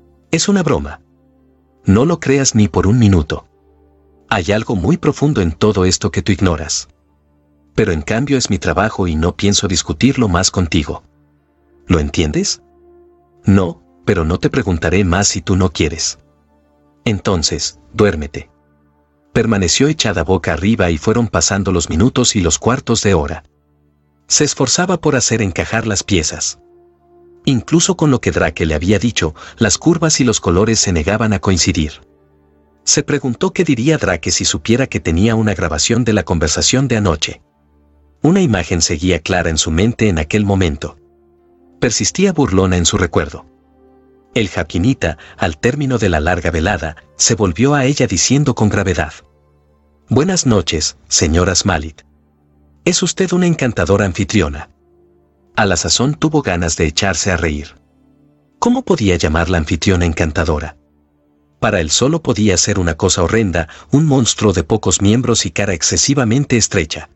Es una broma. No lo creas ni por un minuto. Hay algo muy profundo en todo esto que tú ignoras. Pero en cambio es mi trabajo y no pienso discutirlo más contigo. ¿Lo entiendes? No, pero no te preguntaré más si tú no quieres. Entonces, duérmete. Permaneció echada boca arriba y fueron pasando los minutos y los cuartos de hora. Se esforzaba por hacer encajar las piezas. Incluso con lo que Drake le había dicho, las curvas y los colores se negaban a coincidir. Se preguntó qué diría Drake si supiera que tenía una grabación de la conversación de anoche. Una imagen seguía clara en su mente en aquel momento. Persistía burlona en su recuerdo. El Jaquinita, al término de la larga velada, se volvió a ella diciendo con gravedad: «Buenas noches, señora Smalit. Es usted una encantadora anfitriona». A la sazón tuvo ganas de echarse a reír. ¿Cómo podía llamarla anfitriona encantadora? Para él solo podía ser una cosa horrenda, un monstruo de pocos miembros y cara excesivamente estrecha.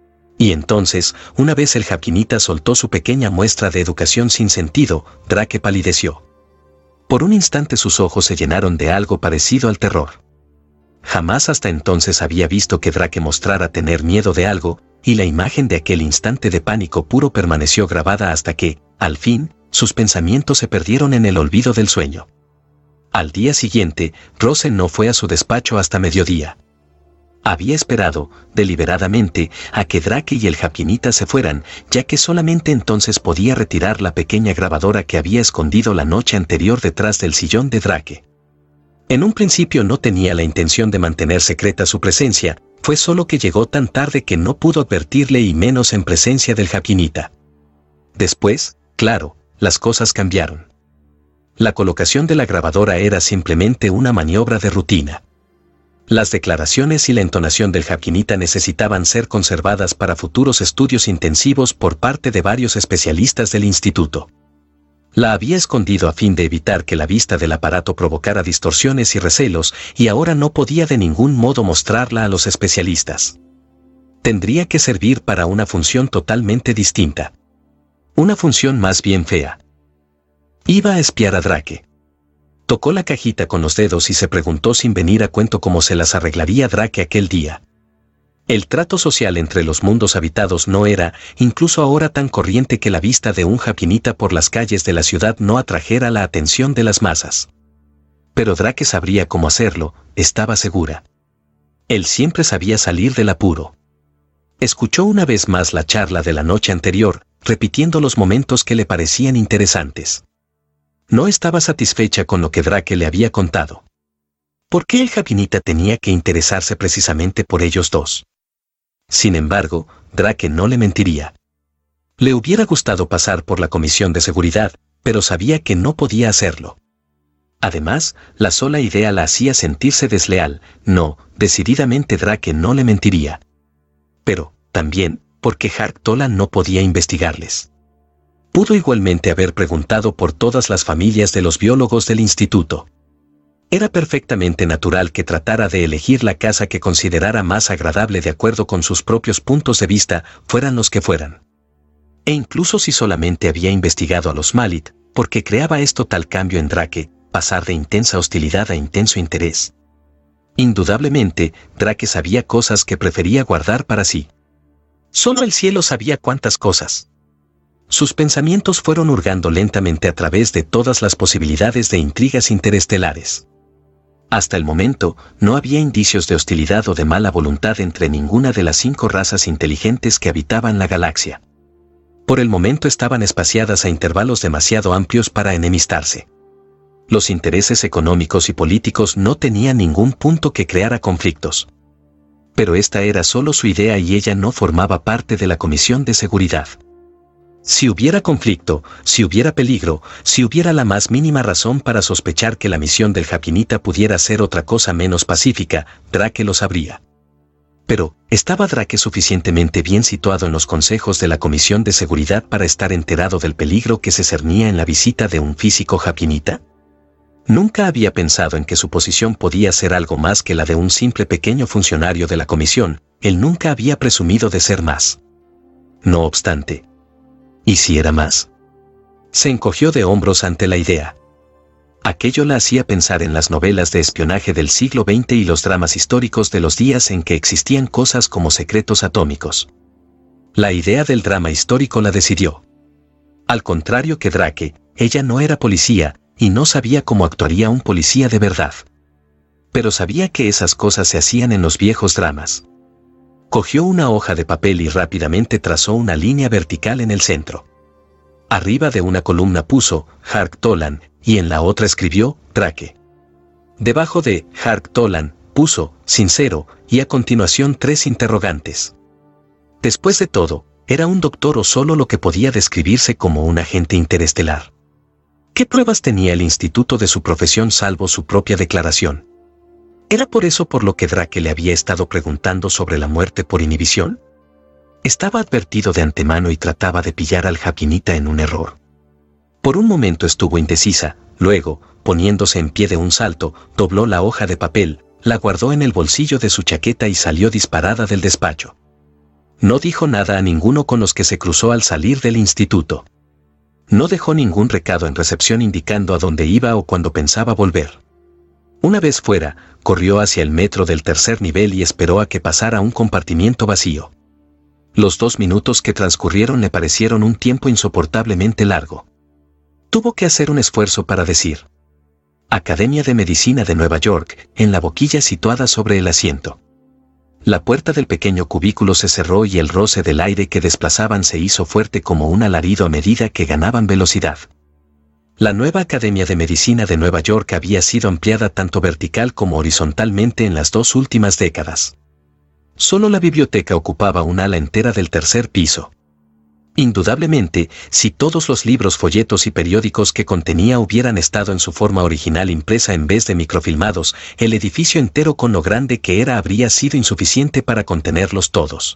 Y entonces, una vez el Jaquinita soltó su pequeña muestra de educación sin sentido, Drake palideció. Por un instante sus ojos se llenaron de algo parecido al terror. Jamás hasta entonces había visto que Drake mostrara tener miedo de algo, y la imagen de aquel instante de pánico puro permaneció grabada hasta que, al fin, sus pensamientos se perdieron en el olvido del sueño. Al día siguiente, Rose no fue a su despacho hasta mediodía. Había esperado, deliberadamente, a que Drake y el Jaquinita se fueran, ya que solamente entonces podía retirar la pequeña grabadora que había escondido la noche anterior detrás del sillón de Drake. En un principio no tenía la intención de mantener secreta su presencia, fue solo que llegó tan tarde que no pudo advertirle y menos en presencia del Jaquinita. Después, claro, las cosas cambiaron. La colocación de la grabadora era simplemente una maniobra de rutina. Las declaraciones y la entonación del Jaquinita necesitaban ser conservadas para futuros estudios intensivos por parte de varios especialistas del instituto. La había escondido a fin de evitar que la vista del aparato provocara distorsiones y recelos, y ahora no podía de ningún modo mostrarla a los especialistas. Tendría que servir para una función totalmente distinta. Una función más bien fea. Iba a espiar a Drake. Tocó la cajita con los dedos y se preguntó sin venir a cuento cómo se las arreglaría Drake aquel día. El trato social entre los mundos habitados no era, incluso ahora, tan corriente que la vista de un Jaquinita por las calles de la ciudad no atrajera la atención de las masas. Pero Drake sabría cómo hacerlo, estaba segura. Él siempre sabía salir del apuro. Escuchó una vez más la charla de la noche anterior, repitiendo los momentos que le parecían interesantes. No estaba satisfecha con lo que Drake le había contado. ¿Por qué el Jaquinita tenía que interesarse precisamente por ellos dos? Sin embargo, Drake no le mentiría. Le hubiera gustado pasar por la comisión de seguridad, pero sabía que no podía hacerlo. Además, la sola idea la hacía sentirse desleal. No, decididamente Drake no le mentiría. Pero, también, porque Hark Tolan no podía investigarles. Pudo igualmente haber preguntado por todas las familias de los biólogos del instituto. Era perfectamente natural que tratara de elegir la casa que considerara más agradable de acuerdo con sus propios puntos de vista, fueran los que fueran. E incluso si solamente había investigado a los Smalit, porque creaba esto tal cambio en Drake, pasar de intensa hostilidad a intenso interés. Indudablemente, Drake sabía cosas que prefería guardar para sí. Solo el cielo sabía cuántas cosas. Sus pensamientos fueron hurgando lentamente a través de todas las posibilidades de intrigas interestelares. Hasta el momento, no había indicios de hostilidad o de mala voluntad entre ninguna de las 5 razas inteligentes que habitaban la galaxia. Por el momento estaban espaciadas a intervalos demasiado amplios para enemistarse. Los intereses económicos y políticos no tenían ningún punto que creara conflictos. Pero esta era solo su idea y ella no formaba parte de la Comisión de Seguridad. Si hubiera conflicto, si hubiera peligro, si hubiera la más mínima razón para sospechar que la misión del Jaquinita pudiera ser otra cosa menos pacífica, Drake lo sabría. Pero, ¿estaba Drake suficientemente bien situado en los consejos de la Comisión de Seguridad para estar enterado del peligro que se cernía en la visita de un físico Jaquinita? Nunca había pensado en que su posición podía ser algo más que la de un simple pequeño funcionario de la comisión, él nunca había presumido de ser más. No obstante. ¿Y si era más? Se encogió de hombros ante la idea. Aquello la hacía pensar en las novelas de espionaje del siglo XX y los dramas históricos de los días en que existían cosas como secretos atómicos. La idea del drama histórico la decidió. Al contrario que Drake, ella no era policía, y no sabía cómo actuaría un policía de verdad. Pero sabía que esas cosas se hacían en los viejos dramas. Cogió una hoja de papel y rápidamente trazó una línea vertical en el centro. Arriba de una columna puso Hark Tolan y en la otra escribió Drake. Debajo de Hark Tolan puso sincero y a continuación 3 interrogantes. Después de todo, ¿era un doctor o solo lo que podía describirse como un agente interestelar? ¿Qué pruebas tenía el instituto de su profesión salvo su propia declaración? ¿Era por eso por lo que Drake le había estado preguntando sobre la muerte por inhibición? Estaba advertido de antemano y trataba de pillar al Japinita en un error. Por un momento estuvo indecisa, luego, poniéndose en pie de un salto, dobló la hoja de papel, la guardó en el bolsillo de su chaqueta y salió disparada del despacho. No dijo nada a ninguno con los que se cruzó al salir del instituto. No dejó ningún recado en recepción indicando a dónde iba o cuándo pensaba volver. Una vez fuera, corrió hacia el metro del 3er nivel y esperó a que pasara un compartimiento vacío. Los 2 minutos que transcurrieron le parecieron un tiempo insoportablemente largo. Tuvo que hacer un esfuerzo para decir Academia de Medicina de Nueva York, en la boquilla situada sobre el asiento. La puerta del pequeño cubículo se cerró y el roce del aire que desplazaban se hizo fuerte como un alarido a medida que ganaban velocidad. La nueva Academia de Medicina de Nueva York había sido ampliada tanto vertical como horizontalmente en las 2 últimas décadas. Solo la biblioteca ocupaba un ala entera del 3er piso. Indudablemente, si todos los libros, folletos y periódicos que contenía hubieran estado en su forma original impresa en vez de microfilmados, el edificio entero con lo grande que era habría sido insuficiente para contenerlos todos.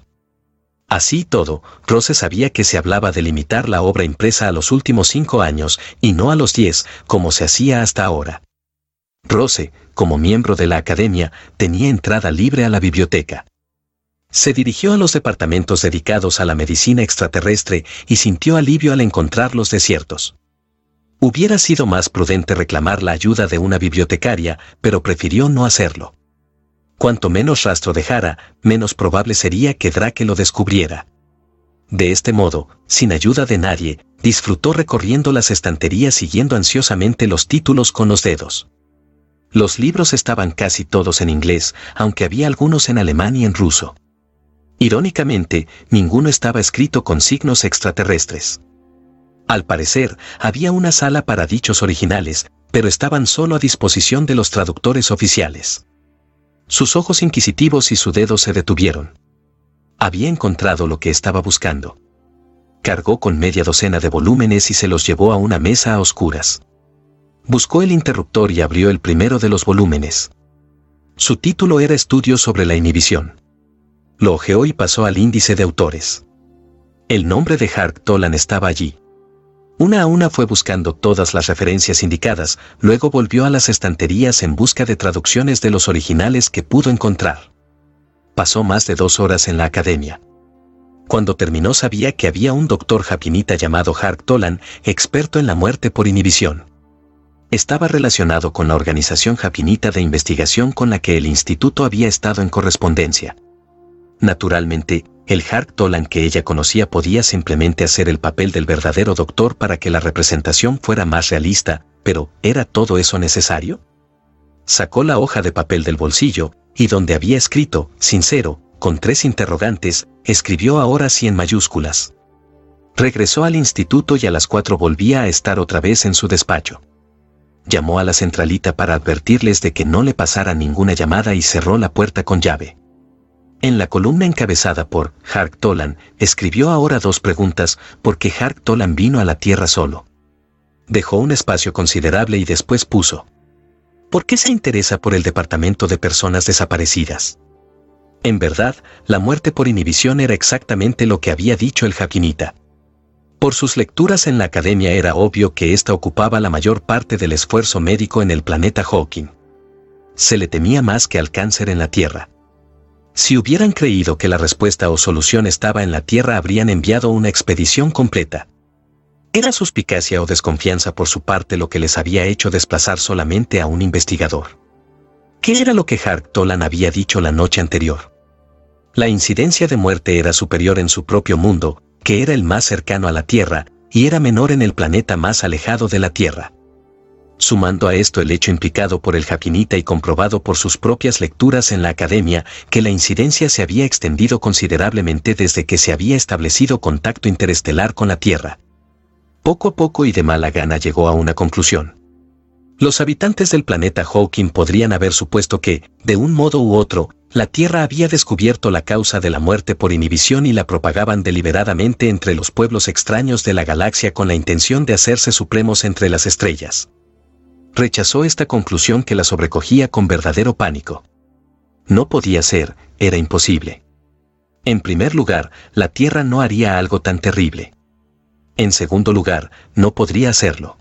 Así y todo, Rose sabía que se hablaba de limitar la obra impresa a los últimos 5 años, y no a los 10, como se hacía hasta ahora. Rose, como miembro de la academia, tenía entrada libre a la biblioteca. Se dirigió a los departamentos dedicados a la medicina extraterrestre y sintió alivio al encontrarlos desiertos. Hubiera sido más prudente reclamar la ayuda de una bibliotecaria, pero prefirió no hacerlo. Cuanto menos rastro dejara, menos probable sería que Drake lo descubriera. De este modo, sin ayuda de nadie, disfrutó recorriendo las estanterías siguiendo ansiosamente los títulos con los dedos. Los libros estaban casi todos en inglés, aunque había algunos en alemán y en ruso. Irónicamente, ninguno estaba escrito con signos extraterrestres. Al parecer, había una sala para dichos originales, pero estaban solo a disposición de los traductores oficiales. Sus ojos inquisitivos y su dedo se detuvieron. Había encontrado lo que estaba buscando. Cargó con media docena de volúmenes y se los llevó a una mesa a oscuras. Buscó el interruptor y abrió el primero de los volúmenes. Su título era Estudios sobre la inhibición. Lo hojeó y pasó al índice de autores. El nombre de Hark Tolan estaba allí. Una a una fue buscando todas las referencias indicadas, luego volvió a las estanterías en busca de traducciones de los originales que pudo encontrar. Pasó más de 2 horas en la academia. Cuando terminó sabía que había un doctor japinita llamado Hark Tolan, experto en la muerte por inhibición. Estaba relacionado con la organización japinita de investigación con la que el instituto había estado en correspondencia. Naturalmente, el Hark Tolan que ella conocía podía simplemente hacer el papel del verdadero doctor para que la representación fuera más realista, pero ¿era todo eso necesario? Sacó la hoja de papel del bolsillo, y donde había escrito, sincero, con 3 interrogantes, escribió ahora sí en mayúsculas. Regresó al instituto y a las 4 volvía a estar otra vez en su despacho. Llamó a la centralita para advertirles de que no le pasara ninguna llamada y cerró la puerta con llave. En la columna encabezada por Hark Tolan, escribió ahora 2 preguntas, ¿por qué Hark Tolan vino a la Tierra solo? Dejó un espacio considerable y después puso, ¿por qué se interesa por el departamento de personas desaparecidas? En verdad, la muerte por inhibición era exactamente lo que había dicho el japinita. Por sus lecturas en la academia era obvio que ésta ocupaba la mayor parte del esfuerzo médico en el planeta Hawking. Se le temía más que al cáncer en la Tierra. Si hubieran creído que la respuesta o solución estaba en la Tierra, habrían enviado una expedición completa. Era suspicacia o desconfianza por su parte lo que les había hecho desplazar solamente a un investigador. ¿Qué era lo que Hark Tolan había dicho la noche anterior? La incidencia de muerte era superior en su propio mundo, que era el más cercano a la Tierra, y era menor en el planeta más alejado de la Tierra. Sumando a esto el hecho implicado por el Hakinita y comprobado por sus propias lecturas en la academia, que la incidencia se había extendido considerablemente desde que se había establecido contacto interestelar con la Tierra. Poco a poco y de mala gana llegó a una conclusión. Los habitantes del planeta Hawking podrían haber supuesto que, de un modo u otro, la Tierra había descubierto la causa de la muerte por inhibición y la propagaban deliberadamente entre los pueblos extraños de la galaxia con la intención de hacerse supremos entre las estrellas. Rechazó esta conclusión que la sobrecogía con verdadero pánico. No podía ser, era imposible. En primer lugar, la Tierra no haría algo tan terrible. En segundo lugar, no podría hacerlo.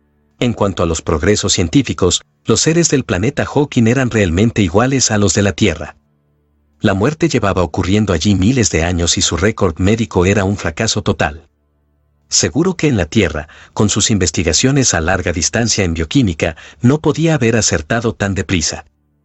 En cuanto a los progresos científicos, los seres del planeta Hawking eran realmente iguales a los de la Tierra. La muerte llevaba ocurriendo allí miles de años y su récord médico era un fracaso total. Seguro que en la Tierra, con sus investigaciones a larga distancia en bioquímica, no podía haber acertado tan deprisa.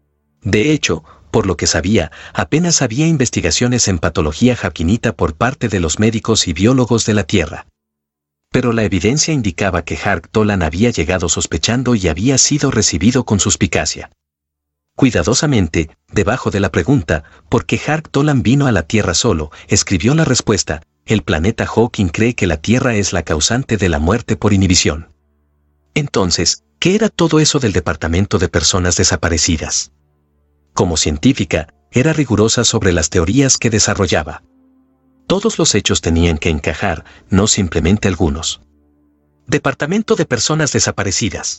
De hecho, por lo que sabía, apenas había investigaciones en patología hakinita por parte de los médicos y biólogos de la Tierra. Pero la evidencia indicaba que Hark Tolan había llegado sospechando y había sido recibido con suspicacia. Cuidadosamente, debajo de la pregunta, ¿por qué Hark Tolan vino a la Tierra solo?, escribió la respuesta: el planeta Hawking cree que la Tierra es la causante de la muerte por inhibición. Entonces, ¿qué era todo eso del Departamento de Personas Desaparecidas? Como científica, era rigurosa sobre las teorías que desarrollaba. Todos los hechos tenían que encajar, no simplemente algunos. Departamento de Personas Desaparecidas.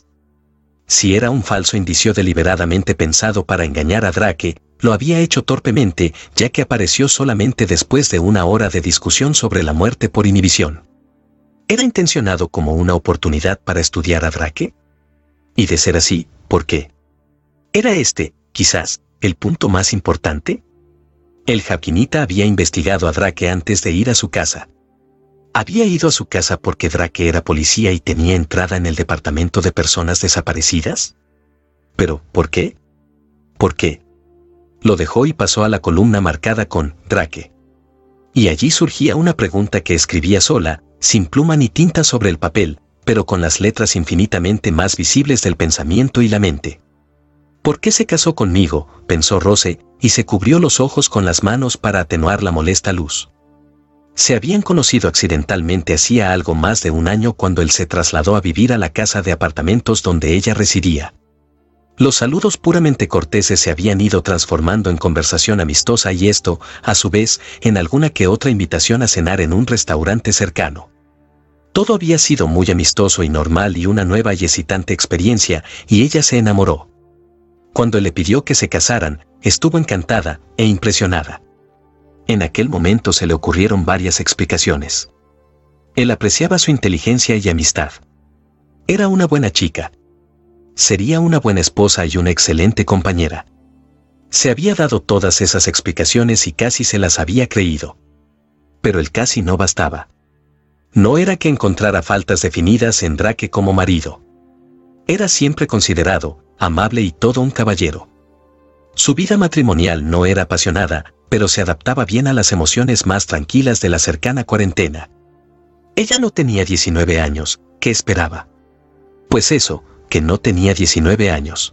Si era un falso indicio deliberadamente pensado para engañar a Drake, lo había hecho torpemente, ya que apareció solamente después de una hora de discusión sobre la muerte por inhibición. ¿Era intencionado como una oportunidad para estudiar a Drake? Y de ser así, ¿por qué? ¿Era este, quizás, el punto más importante? El Hakinita había investigado a Drake antes de ir a su casa. Había ido a su casa porque Drake era policía y tenía entrada en el Departamento de Personas Desaparecidas. ¿Pero por qué? ¿Por qué? Lo dejó y pasó a la columna marcada con Drake. Y allí surgía una pregunta que escribía sola, sin pluma ni tinta sobre el papel, pero con las letras infinitamente más visibles del pensamiento y la mente. ¿Por qué se casó conmigo?, pensó Rose, y se cubrió los ojos con las manos para atenuar la molesta luz. Se habían conocido accidentalmente hacía algo más de un año cuando él se trasladó a vivir a la casa de apartamentos donde ella residía. Los saludos puramente corteses se habían ido transformando en conversación amistosa y esto, a su vez, en alguna que otra invitación a cenar en un restaurante cercano. Todo había sido muy amistoso y normal y una nueva y excitante experiencia, y ella se enamoró. Cuando le pidió que se casaran, estuvo encantada e impresionada. En aquel momento se le ocurrieron varias explicaciones. Él apreciaba su inteligencia y amistad. Era una buena chica. Sería una buena esposa y una excelente compañera. Se había dado todas esas explicaciones y casi se las había creído. Pero el casi no bastaba. No era que encontrara faltas definidas en Drake como marido. Era siempre considerado, amable y todo un caballero. Su vida matrimonial no era apasionada, pero se adaptaba bien a las emociones más tranquilas de la cercana cuarentena. Ella no tenía 19 años, ¿qué esperaba? Pues eso, que no tenía 19 años.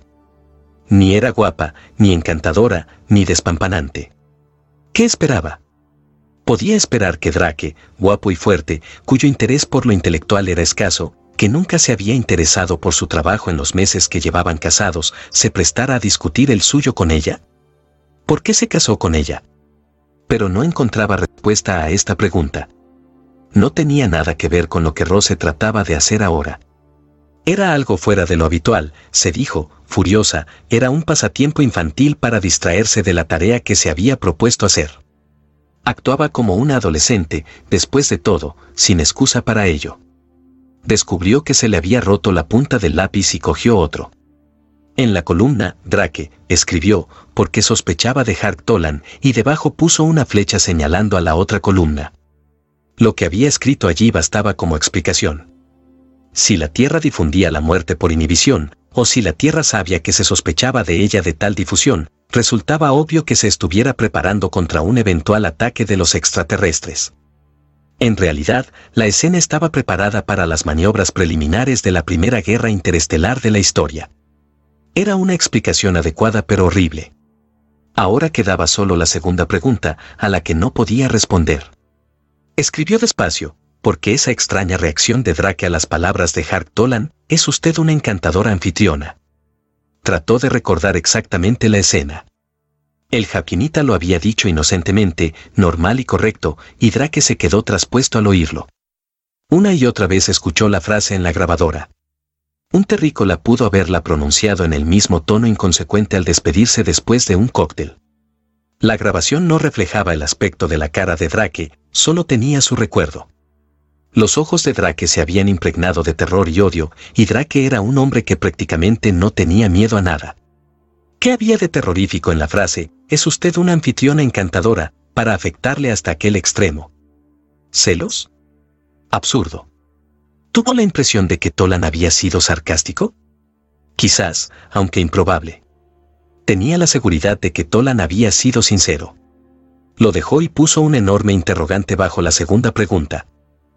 Ni era guapa, ni encantadora, ni despampanante. ¿Qué esperaba? Podía esperar que Drake, guapo y fuerte, cuyo interés por lo intelectual era escaso, que nunca se había interesado por su trabajo en los meses que llevaban casados, se prestara a discutir el suyo con ella. ¿Por qué se casó con ella? Pero no encontraba respuesta a esta pregunta. No tenía nada que ver con lo que Rose trataba de hacer ahora. Era algo fuera de lo habitual, se dijo, furiosa, era un pasatiempo infantil para distraerse de la tarea que se había propuesto hacer. Actuaba como una adolescente, después de todo, sin excusa para ello. Descubrió que se le había roto la punta del lápiz y cogió otro. En la columna, Drake escribió, porque sospechaba de Hark Tolan, y debajo puso una flecha señalando a la otra columna. Lo que había escrito allí bastaba como explicación. Si la Tierra difundía la muerte por inhibición, o si la Tierra sabía que se sospechaba de ella de tal difusión, resultaba obvio que se estuviera preparando contra un eventual ataque de los extraterrestres. En realidad, la escena estaba preparada para las maniobras preliminares de la primera guerra interestelar de la historia. Era una explicación adecuada pero horrible. Ahora quedaba solo la segunda pregunta, a la que no podía responder. Escribió despacio, porque esa extraña reacción de Drake a las palabras de Hark Tolan, es usted una encantadora anfitriona. Trató de recordar exactamente la escena. El Japinita lo había dicho inocentemente, normal y correcto, y Drake se quedó traspuesto al oírlo. Una y otra vez escuchó la frase en la grabadora. Un terrícola pudo haberla pronunciado en el mismo tono inconsecuente al despedirse después de un cóctel. La grabación no reflejaba el aspecto de la cara de Drake, solo tenía su recuerdo. Los ojos de Drake se habían impregnado de terror y odio, y Drake era un hombre que prácticamente no tenía miedo a nada. ¿Qué había de terrorífico en la frase, es usted una anfitriona encantadora, para afectarle hasta aquel extremo? ¿Celos? Absurdo. ¿Tuvo la impresión de que Tolan había sido sarcástico? Quizás, aunque improbable. Tenía la seguridad de que Tolan había sido sincero. Lo dejó y puso un enorme interrogante bajo la segunda pregunta.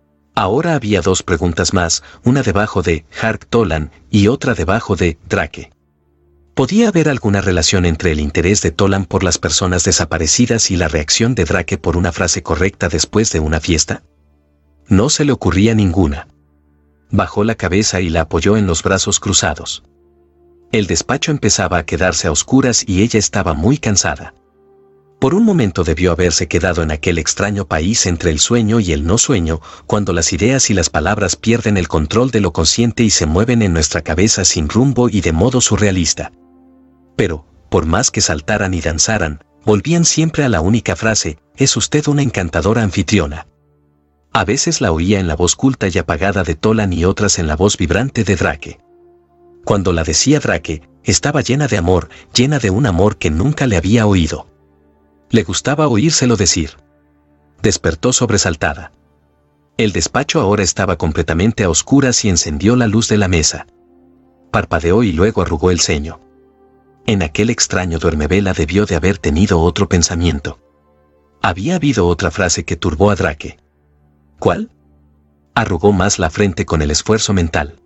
Ahora había dos preguntas más, una debajo de Hark Tolan y otra debajo de Drake. ¿Podía haber alguna relación entre el interés de Tolan por las personas desaparecidas y la reacción de Drake por una frase correcta después de una fiesta? No se le ocurría ninguna. Bajó la cabeza y la apoyó en los brazos cruzados. El despacho empezaba a quedarse a oscuras y ella estaba muy cansada. Por un momento debió haberse quedado en aquel extraño país entre el sueño y el no sueño, cuando las ideas y las palabras pierden el control de lo consciente y se mueven en nuestra cabeza sin rumbo y de modo surrealista. Pero, por más que saltaran y danzaran, volvían siempre a la única frase, es usted una encantadora anfitriona. A veces la oía en la voz culta y apagada de Tolan y otras en la voz vibrante de Drake. Cuando la decía Drake, estaba llena de amor, llena de un amor que nunca le había oído. Le gustaba oírselo decir. Despertó sobresaltada. El despacho ahora estaba completamente a oscuras y encendió la luz de la mesa. Parpadeó y luego arrugó el ceño. En aquel extraño duermevela debió de haber tenido otro pensamiento. Había habido otra frase que turbó a Drake. ¿Cuál? Arrugó más la frente con el esfuerzo mental.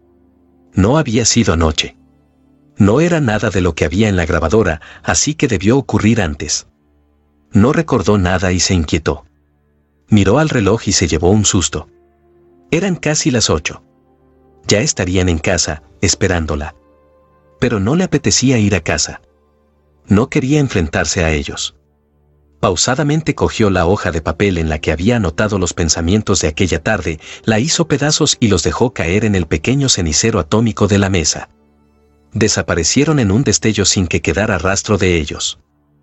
No había sido anoche. No era nada de lo que había en la grabadora, así que debió ocurrir antes. No recordó nada y se inquietó. Miró al reloj y se llevó un susto. Eran casi las 8. Ya estarían en casa, esperándola. Pero no le apetecía ir a casa. No quería enfrentarse a ellos. Pausadamente cogió la hoja de papel en la que había anotado los pensamientos de aquella tarde, la hizo pedazos y los dejó caer en el pequeño cenicero atómico de la mesa. Desaparecieron en un destello sin que quedara rastro de ellos.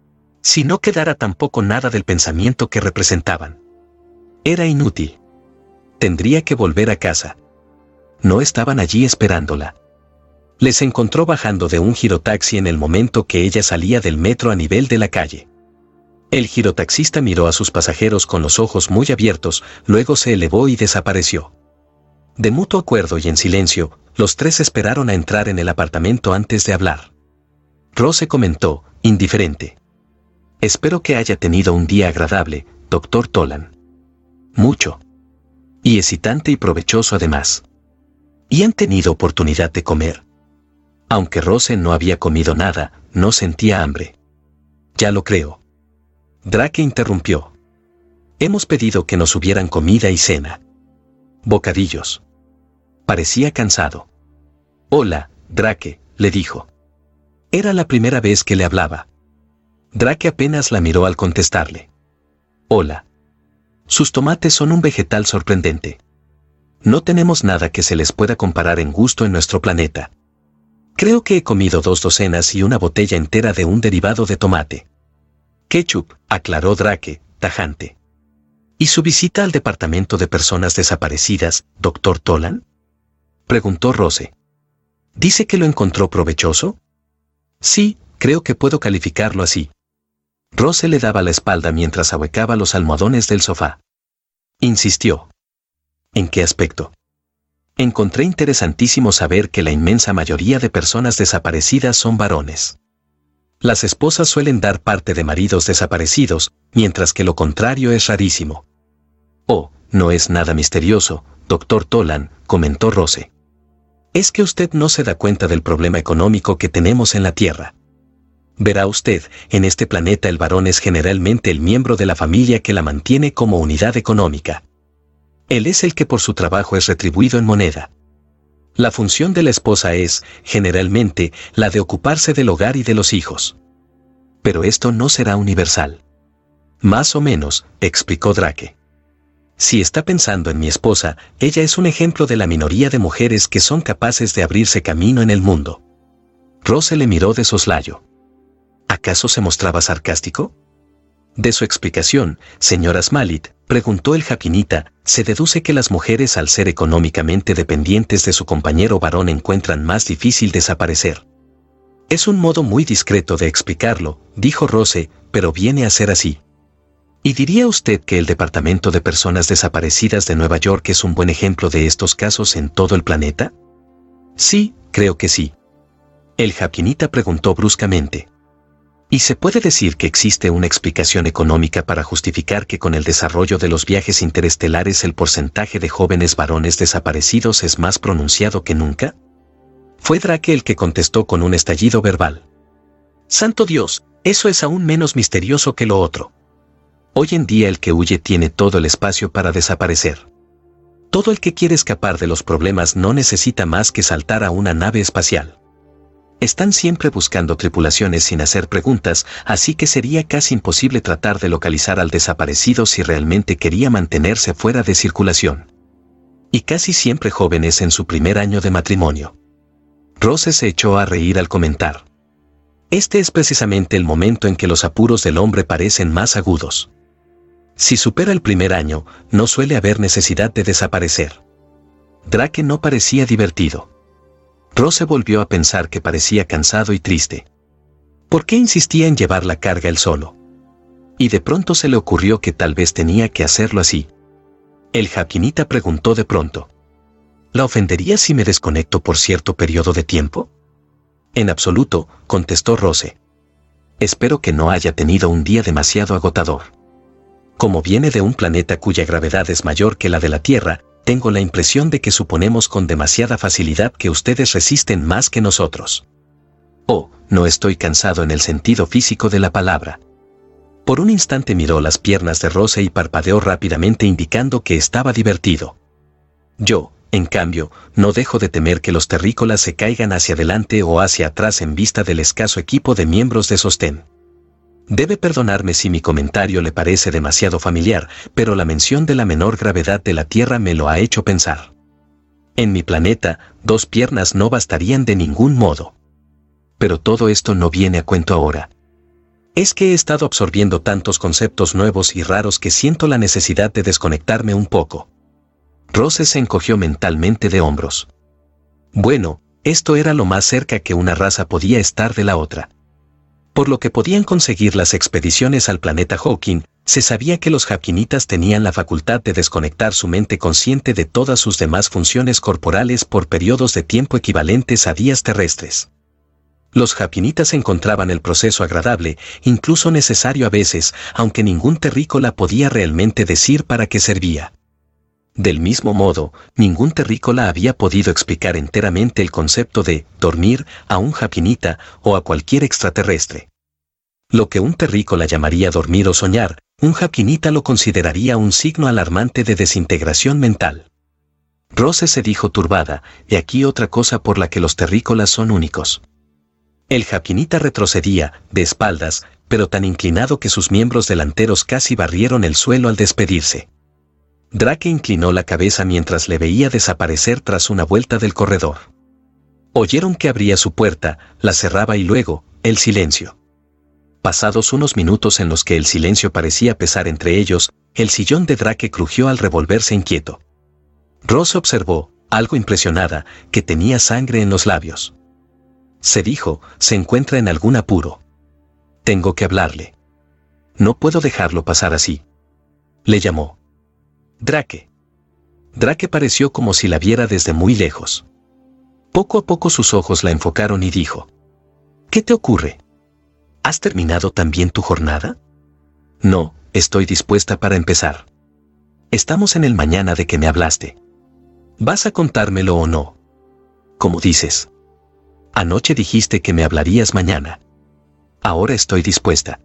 Si no quedara tampoco nada del pensamiento que representaban. Era inútil. Tendría que volver a casa. No estaban allí esperándola. Les encontró bajando de un girotaxi en el momento que ella salía del metro a nivel de la calle. El girotaxista miró a sus pasajeros con los ojos muy abiertos, luego se elevó y desapareció. De mutuo acuerdo y en silencio, los tres esperaron a entrar en el apartamento antes de hablar. Rose comentó, indiferente. Espero que haya tenido un día agradable, Dr. Tolan. Mucho. Y excitante y provechoso además. ¿Y han tenido oportunidad de comer? Aunque Rose no había comido nada, no sentía hambre. Ya lo creo. Drake interrumpió. Hemos pedido que nos hubieran comida y cena. Bocadillos. Parecía cansado. Hola, Drake, le dijo. Era la primera vez que le hablaba. Drake apenas la miró al contestarle. Hola. Sus tomates son un vegetal sorprendente. No tenemos nada que se les pueda comparar en gusto en nuestro planeta. Creo que he comido 2 docenas y una botella entera de un derivado de tomate. Ketchup, aclaró Drake, tajante. ¿Y su visita al departamento de personas desaparecidas, Dr. Tolan? Preguntó Rose. ¿Dice que lo encontró provechoso? Sí, creo que puedo calificarlo así. Rose le daba la espalda mientras ahuecaba los almohadones del sofá. Insistió. ¿En qué aspecto? Encontré interesantísimo saber que la inmensa mayoría de personas desaparecidas son varones. Las esposas suelen dar parte de maridos desaparecidos, mientras que lo contrario es rarísimo. Oh, no es nada misterioso, Dr. Tolan, comentó Rose. Es que usted no se da cuenta del problema económico que tenemos en la Tierra. Verá usted, en este planeta el varón es generalmente el miembro de la familia que la mantiene como unidad económica. Él es el que por su trabajo es retribuido en moneda. La función de la esposa es, generalmente, la de ocuparse del hogar y de los hijos. Pero esto no será universal. Más o menos, explicó Drake. Si está pensando en mi esposa, ella es un ejemplo de la minoría de mujeres que son capaces de abrirse camino en el mundo. Rose le miró de soslayo. ¿Acaso se mostraba sarcástico? De su explicación, señora Smalit, preguntó el Japinita, se deduce que las mujeres al ser económicamente dependientes de su compañero varón encuentran más difícil desaparecer. Es un modo muy discreto de explicarlo, dijo Rose, pero viene a ser así. ¿Y diría usted que el Departamento de Personas Desaparecidas de Nueva York es un buen ejemplo de estos casos en todo el planeta? Sí, creo que sí. El Japinita preguntó bruscamente. ¿Y se puede decir que existe una explicación económica para justificar que con el desarrollo de los viajes interestelares el porcentaje de jóvenes varones desaparecidos es más pronunciado que nunca? Fue Drake el que contestó con un estallido verbal. ¡Santo Dios! Eso es aún menos misterioso que lo otro. Hoy en día el que huye tiene todo el espacio para desaparecer. Todo el que quiere escapar de los problemas no necesita más que saltar a una nave espacial. Están siempre buscando tripulaciones sin hacer preguntas, así que sería casi imposible tratar de localizar al desaparecido si realmente quería mantenerse fuera de circulación. Y casi siempre jóvenes en su primer año de matrimonio. Rose se echó a reír al comentar. Este es precisamente el momento en que los apuros del hombre parecen más agudos. Si supera el primer año, no suele haber necesidad de desaparecer. Drake no parecía divertido. Rose volvió a pensar que parecía cansado y triste. ¿Por qué insistía en llevar la carga él solo? Y de pronto se le ocurrió que tal vez tenía que hacerlo así. El Japinita preguntó de pronto. ¿La ofendería si me desconecto por cierto periodo de tiempo? En absoluto, contestó Rose. Espero que no haya tenido un día demasiado agotador. Como viene de un planeta cuya gravedad es mayor que la de la Tierra, tengo la impresión de que suponemos con demasiada facilidad que ustedes resisten más que nosotros. Oh, no estoy cansado en el sentido físico de la palabra. Por un instante miró las piernas de Rose y parpadeó rápidamente indicando que estaba divertido. Yo, en cambio, no dejo de temer que los terrícolas se caigan hacia adelante o hacia atrás en vista del escaso equipo de miembros de sostén. Debe perdonarme si mi comentario le parece demasiado familiar, pero la mención de la menor gravedad de la Tierra me lo ha hecho pensar. En mi planeta, 2 piernas no bastarían de ningún modo. Pero todo esto no viene a cuento ahora. Es que he estado absorbiendo tantos conceptos nuevos y raros que siento la necesidad de desconectarme un poco. Rose se encogió mentalmente de hombros. Bueno, esto era lo más cerca que una raza podía estar de la otra. Por lo que podían conseguir las expediciones al planeta Hawking, se sabía que los Japinitas tenían la facultad de desconectar su mente consciente de todas sus demás funciones corporales por periodos de tiempo equivalentes a días terrestres. Los Japinitas encontraban el proceso agradable, incluso necesario a veces, aunque ningún terrícola podía realmente decir para qué servía. Del mismo modo, ningún terrícola había podido explicar enteramente el concepto de dormir a un Japinita o a cualquier extraterrestre. Lo que un terrícola llamaría dormir o soñar, un Japinita lo consideraría un signo alarmante de desintegración mental. Rose se dijo turbada, y aquí otra cosa por la que los terrícolas son únicos. El Japinita retrocedía, de espaldas, pero tan inclinado que sus miembros delanteros casi barrieron el suelo al despedirse. Drake inclinó la cabeza mientras le veía desaparecer tras una vuelta del corredor. Oyeron que abría su puerta, la cerraba y luego, el silencio. Pasados unos minutos en los que el silencio parecía pesar entre ellos, el sillón de Drake crujió al revolverse inquieto. Rose observó, algo impresionada, que tenía sangre en los labios. Se dijo, se encuentra en algún apuro. Tengo que hablarle. No puedo dejarlo pasar así. Le llamó. Drake. Drake pareció como si la viera desde muy lejos. Poco a poco sus ojos la enfocaron y dijo: ¿Qué te ocurre? ¿Has terminado también tu jornada? No, estoy dispuesta para empezar. Estamos en el mañana de que me hablaste. ¿Vas a contármelo o no? ¿Cómo dices? Anoche dijiste que me hablarías mañana. Ahora estoy dispuesta.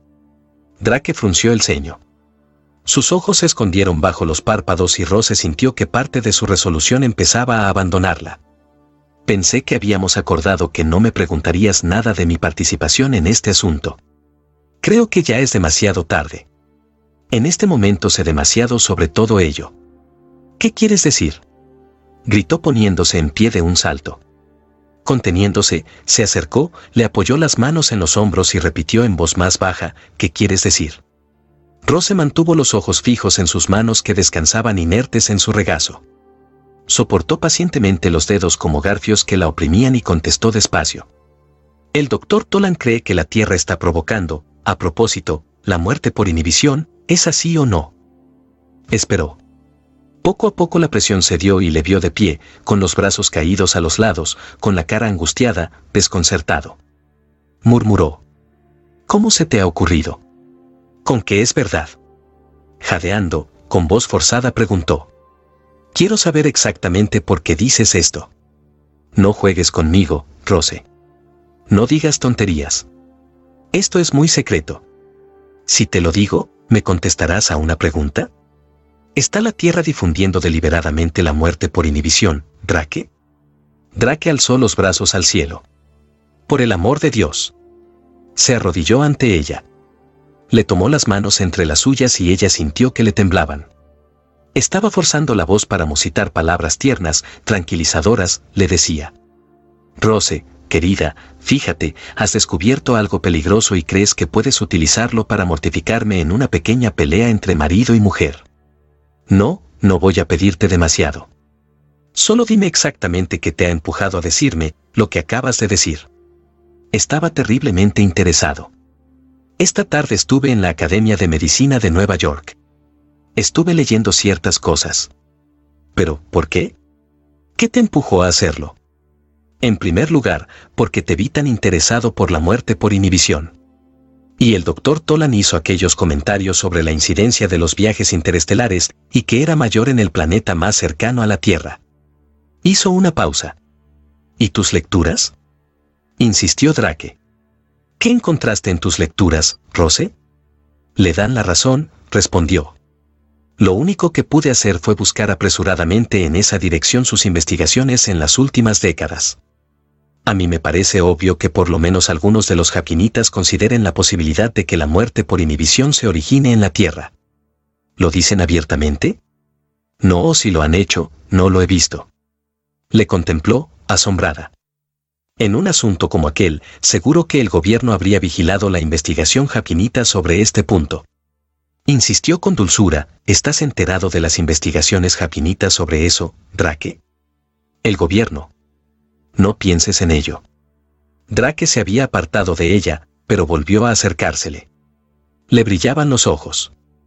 Drake frunció el ceño. Sus ojos se escondieron bajo los párpados y Rose sintió que parte de su resolución empezaba a abandonarla. Pensé que habíamos acordado que no me preguntarías nada de mi participación en este asunto. Creo que ya es demasiado tarde. En este momento sé demasiado sobre todo ello. ¿Qué quieres decir? Gritó poniéndose en pie de un salto. Conteniéndose, se acercó, le apoyó las manos en los hombros y repitió en voz más baja: ¿Qué quieres decir? Rose mantuvo los ojos fijos en sus manos que descansaban inertes en su regazo. Soportó pacientemente los dedos como garfios que la oprimían y contestó despacio. El doctor Tolan cree que la Tierra está provocando, a propósito, la muerte por inhibición. ¿Es así o no? Esperó. Poco a poco la presión cedió y le vio de pie, con los brazos caídos a los lados, con la cara angustiada, desconcertado. Murmuró: ¿Cómo se te ha ocurrido? ¿Con qué es verdad? Jadeando, con voz forzada preguntó: Quiero saber exactamente por qué dices esto. No juegues conmigo, Rose. No digas tonterías. Esto es muy secreto. Si te lo digo, ¿me contestarás a una pregunta? ¿Está la Tierra difundiendo deliberadamente la muerte por inhibición, Drake? Drake alzó los brazos al cielo. Por el amor de Dios. Se arrodilló ante ella. Le tomó las manos entre las suyas y ella sintió que le temblaban. Estaba forzando la voz para musitar palabras tiernas, tranquilizadoras, le decía: Rose, querida, fíjate, has descubierto algo peligroso y crees que puedes utilizarlo para mortificarme en una pequeña pelea entre marido y mujer. No, no voy a pedirte demasiado. Solo dime exactamente qué te ha empujado a decirme lo que acabas de decir. Estaba terriblemente interesado. Esta tarde estuve en la Academia de Medicina de Nueva York. Estuve leyendo ciertas cosas. ¿Pero por qué? ¿Qué te empujó a hacerlo? En primer lugar, porque te vi tan interesado por la muerte por inhibición. Y el doctor Tolan hizo aquellos comentarios sobre la incidencia de los viajes interestelares y que era mayor en el planeta más cercano a la Tierra. Hizo una pausa. ¿Y tus lecturas? Insistió Drake. ¿Qué encontraste en tus lecturas, Rose? Le dan la razón, respondió. Lo único que pude hacer fue buscar apresuradamente en esa dirección sus investigaciones en las últimas décadas. A mí me parece obvio que por lo menos algunos de los japinitas consideren la posibilidad de que la muerte por inhibición se origine en la Tierra. ¿Lo dicen abiertamente? No, o si lo han hecho, no lo he visto. Le contempló, asombrada. En un asunto como aquel, seguro que el gobierno habría vigilado la investigación japinita sobre este punto. Insistió con dulzura: ¿estás enterado de las investigaciones japinitas sobre eso, Drake? El gobierno. No pienses en ello. Drake se había apartado de ella, pero volvió a acercársele. Le brillaban los ojos.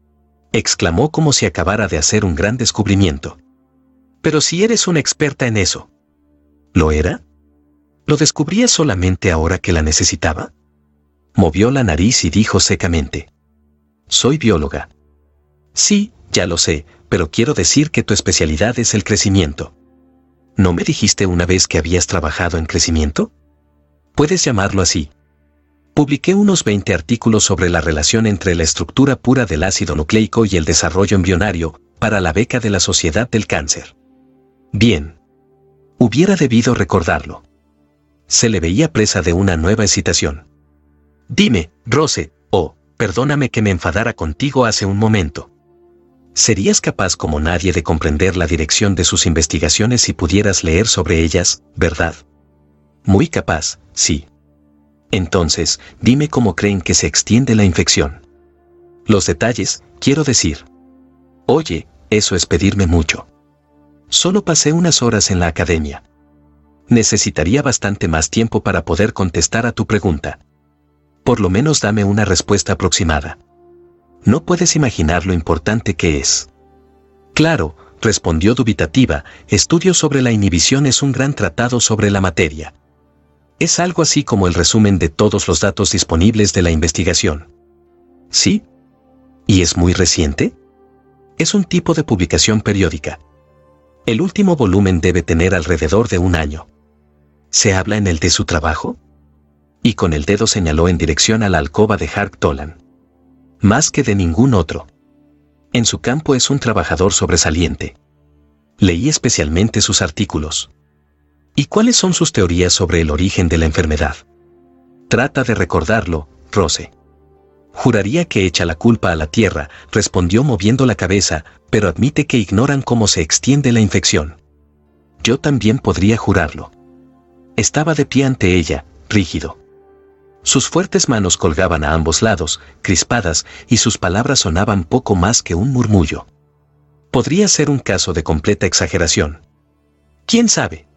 Exclamó como si acabara de hacer un gran descubrimiento. Pero si eres una experta en eso. ¿Lo era? ¿Lo descubrías solamente ahora que la necesitaba? Movió la nariz y dijo secamente: Soy bióloga. Sí, ya lo sé, pero quiero decir que tu especialidad es el crecimiento. ¿No me dijiste una vez que habías trabajado en crecimiento? Puedes llamarlo así. Publiqué unos 20 artículos sobre la relación entre la estructura pura del ácido nucleico y el desarrollo embrionario, para la beca de la Sociedad del Cáncer. Bien. Hubiera debido recordarlo. Se le veía presa de una nueva excitación. Dime, Rose, perdóname que me enfadara contigo hace un momento. Serías capaz como nadie de comprender la dirección de sus investigaciones si pudieras leer sobre ellas, ¿verdad? Muy capaz, sí. Entonces, dime cómo creen que se extiende la infección. Los detalles, quiero decir. Oye, eso es pedirme mucho. Solo pasé unas horas en la academia. Necesitaría bastante más tiempo para poder contestar a tu pregunta. Por lo menos dame una respuesta aproximada. No puedes imaginar lo importante que es. Claro, respondió dubitativa, estudios sobre la inhibición es un gran tratado sobre la materia. Es algo así como el resumen de todos los datos disponibles de la investigación. ¿Sí? ¿Y es muy reciente? Es un tipo de publicación periódica. El último volumen debe tener alrededor de 1 año. ¿Se habla en él de su trabajo? Y con el dedo señaló en dirección a la alcoba de Hark Tolan. Más que de ningún otro. En su campo es un trabajador sobresaliente. Leí especialmente sus artículos. ¿Y cuáles son sus teorías sobre el origen de la enfermedad? Trata de recordarlo, Rose. Juraría que echa la culpa a la tierra, respondió moviendo la cabeza, pero admite que ignoran cómo se extiende la infección. Yo también podría jurarlo. Estaba de pie ante ella, rígido. Sus fuertes manos colgaban a ambos lados, crispadas, y sus palabras sonaban poco más que un murmullo. Podría ser un caso de completa exageración. ¿Quién sabe?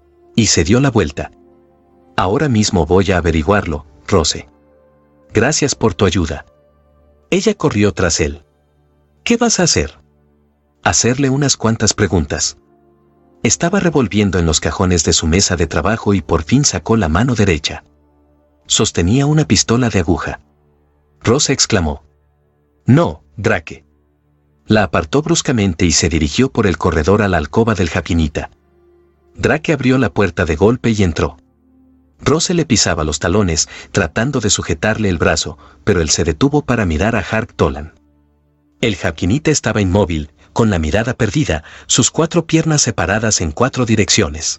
Y se dio la vuelta. Ahora mismo voy a averiguarlo, Rose. Gracias por tu ayuda. Ella corrió tras él. ¿Qué vas a hacer? Hacerle unas cuantas preguntas. Estaba revolviendo en los cajones de su mesa de trabajo y por fin sacó la mano derecha. Sostenía una pistola de aguja. Rose exclamó. No, Drake. La apartó bruscamente y se dirigió por el corredor a la alcoba del Japinita. Drake abrió la puerta de golpe y entró. Rose le pisaba los talones, tratando de sujetarle el brazo, pero él se detuvo para mirar a Hark Tolan. El Japinita estaba inmóvil, con la mirada perdida, sus 4 piernas separadas en 4 direcciones.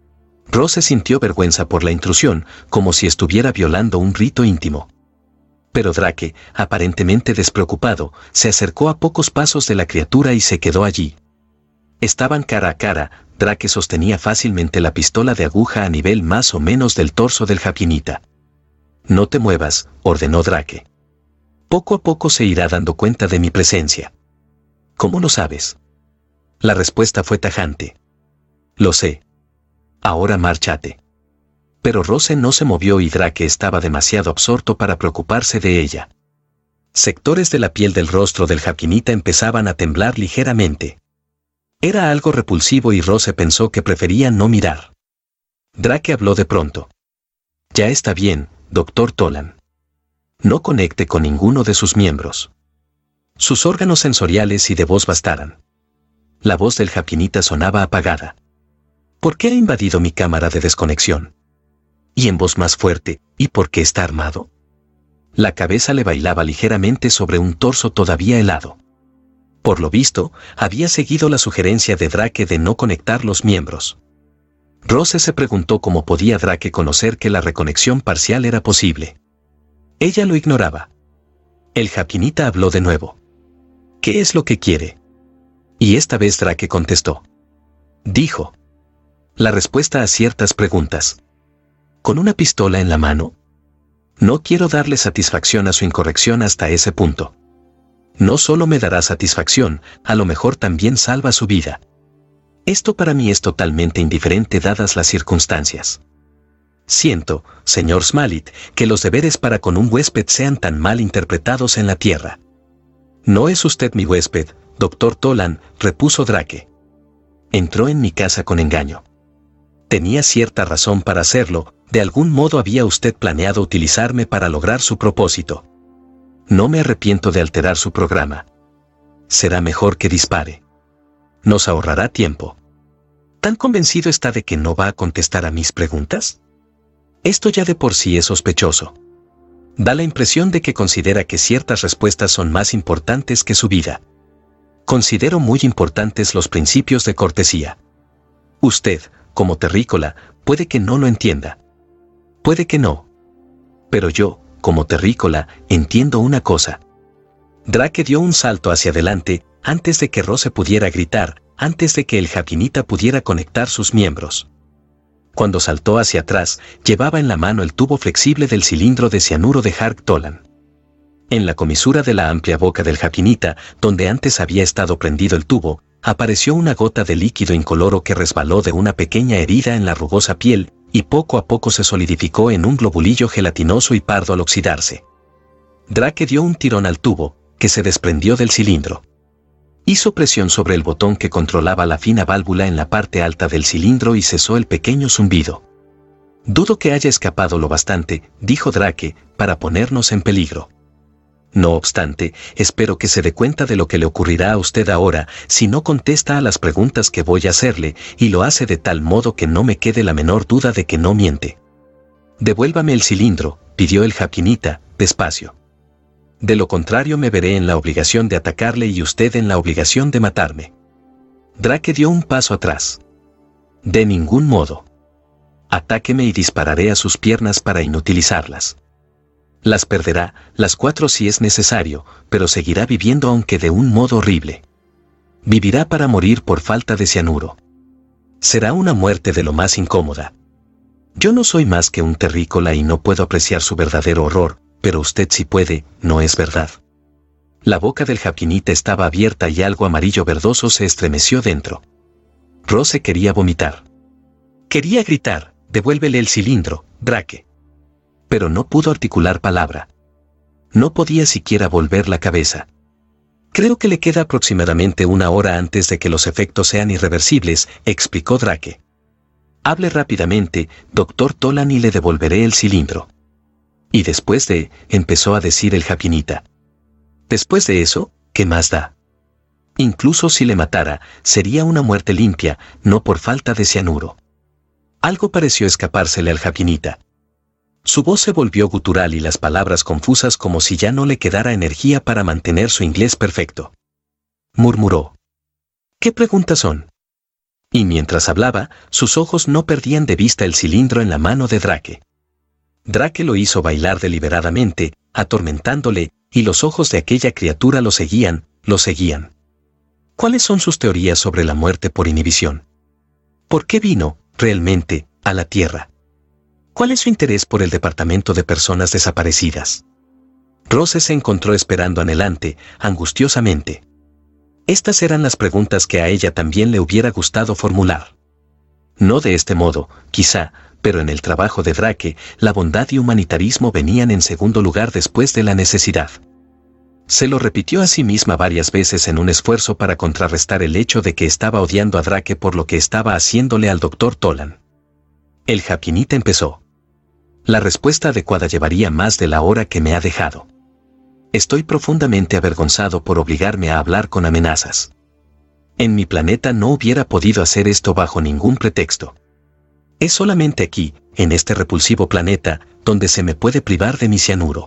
Rose sintió vergüenza por la intrusión, como si estuviera violando un rito íntimo. Pero Drake, aparentemente despreocupado, se acercó a pocos pasos de la criatura y se quedó allí. Estaban cara a cara. Drake sostenía fácilmente la pistola de aguja a nivel más o menos del torso del Japinita. No te muevas, ordenó Drake. Poco a poco se irá dando cuenta de mi presencia. ¿Cómo lo sabes? La respuesta fue tajante. Lo sé. Ahora márchate. Pero Rose no se movió y Drake estaba demasiado absorto para preocuparse de ella. Sectores de la piel del rostro del Japinita empezaban a temblar ligeramente. Era algo repulsivo y Rose pensó que prefería no mirar. Drake habló de pronto. Ya está bien, Dr. Tolan. No conecte con ninguno de sus miembros. Sus órganos sensoriales y de voz bastarán. La voz del Japinita sonaba apagada. ¿Por qué ha invadido mi cámara de desconexión? Y en voz más fuerte, ¿y por qué está armado? La cabeza le bailaba ligeramente sobre un torso todavía helado. Por lo visto, había seguido la sugerencia de Drake de no conectar los miembros. Rose se preguntó cómo podía Drake conocer que la reconexión parcial era posible. Ella lo ignoraba. El Japinita habló de nuevo. ¿Qué es lo que quiere? Y esta vez Drake contestó. Dijo. La respuesta a ciertas preguntas. ¿Con una pistola en la mano? No quiero darle satisfacción a su incorrección hasta ese punto. No solo me dará satisfacción, a lo mejor también salva su vida. Esto para mí es totalmente indiferente dadas las circunstancias. Siento, señor Smalit, que los deberes para con un huésped sean tan mal interpretados en la tierra. No es usted mi huésped, Dr. Tolan, repuso Drake. Entró en mi casa con engaño. Tenía cierta razón para hacerlo, de algún modo había usted planeado utilizarme para lograr su propósito. No me arrepiento de alterar su programa. Será mejor que dispare. Nos ahorrará tiempo. ¿Tan convencido está de que no va a contestar a mis preguntas? Esto ya de por sí es sospechoso. Da la impresión de que considera que ciertas respuestas son más importantes que su vida. Considero muy importantes los principios de cortesía. Usted, como terrícola, puede que no lo entienda. Puede que no. Pero yo, como terrícola, entiendo una cosa. Drake dio un salto hacia adelante, antes de que Rose pudiera gritar, antes de que el Japinita pudiera conectar sus miembros. Cuando saltó hacia atrás, llevaba en la mano el tubo flexible del cilindro de cianuro de Hark Tolan. En la comisura de la amplia boca del jaquinita, donde antes había estado prendido el tubo, apareció una gota de líquido incoloro que resbaló de una pequeña herida en la rugosa piel, y poco a poco se solidificó en un globulillo gelatinoso y pardo al oxidarse. Drake dio un tirón al tubo, que se desprendió del cilindro. Hizo presión sobre el botón que controlaba la fina válvula en la parte alta del cilindro y cesó el pequeño zumbido. «Dudo que haya escapado lo bastante», dijo Drake, «para ponernos en peligro. No obstante, espero que se dé cuenta de lo que le ocurrirá a usted ahora si no contesta a las preguntas que voy a hacerle, y lo hace de tal modo que no me quede la menor duda de que no miente». «Devuélvame el cilindro», pidió el jaquinita, despacio. «De lo contrario me veré en la obligación de atacarle y usted en la obligación de matarme». Drake dio un paso atrás. «De ningún modo. Atáqueme y dispararé a sus piernas para inutilizarlas. Las perderá, las 4 si es necesario, pero seguirá viviendo aunque de un modo horrible. Vivirá para morir por falta de cianuro. Será una muerte de lo más incómoda. Yo no soy más que un terrícola y no puedo apreciar su verdadero horror, pero usted sí puede, ¿no es verdad?». La boca del jaquinita estaba abierta y algo amarillo verdoso se estremeció dentro. Rose quería vomitar. Quería gritar: «Devuélvele el cilindro, Drake». Pero no pudo articular palabra. No podía siquiera volver la cabeza. «Creo que le queda aproximadamente 1 hora antes de que los efectos sean irreversibles», explicó Drake. «Hable rápidamente, Dr. Tolan, y le devolveré el cilindro». «Y después de», empezó a decir el jaquinita. «Después de eso, ¿qué más da? Incluso si le matara, sería una muerte limpia, no por falta de cianuro». Algo pareció escapársele al jaquinita. Su voz se volvió gutural y las palabras confusas, como si ya no le quedara energía para mantener su inglés perfecto. Murmuró: «¿Qué preguntas son?». Y mientras hablaba, sus ojos no perdían de vista el cilindro en la mano de Drake. Drake lo hizo bailar deliberadamente, atormentándole, y los ojos de aquella criatura lo seguían, lo seguían. ¿Cuáles son sus teorías sobre la muerte por inhibición? ¿Por qué vino, realmente, a la Tierra? ¿Cuál es su interés por el Departamento de Personas Desaparecidas? Rose se encontró esperando anhelante, angustiosamente. Estas eran las preguntas que a ella también le hubiera gustado formular. No de este modo, quizá, pero en el trabajo de Drake, la bondad y humanitarismo venían en segundo lugar después de la necesidad. Se lo repitió a sí misma varias veces en un esfuerzo para contrarrestar el hecho de que estaba odiando a Drake por lo que estaba haciéndole al Dr. Tolan. El jaquinita empezó: «La respuesta adecuada llevaría más de la hora que me ha dejado. Estoy profundamente avergonzado por obligarme a hablar con amenazas. En mi planeta no hubiera podido hacer esto bajo ningún pretexto. Es solamente aquí, en este repulsivo planeta, donde se me puede privar de mi cianuro.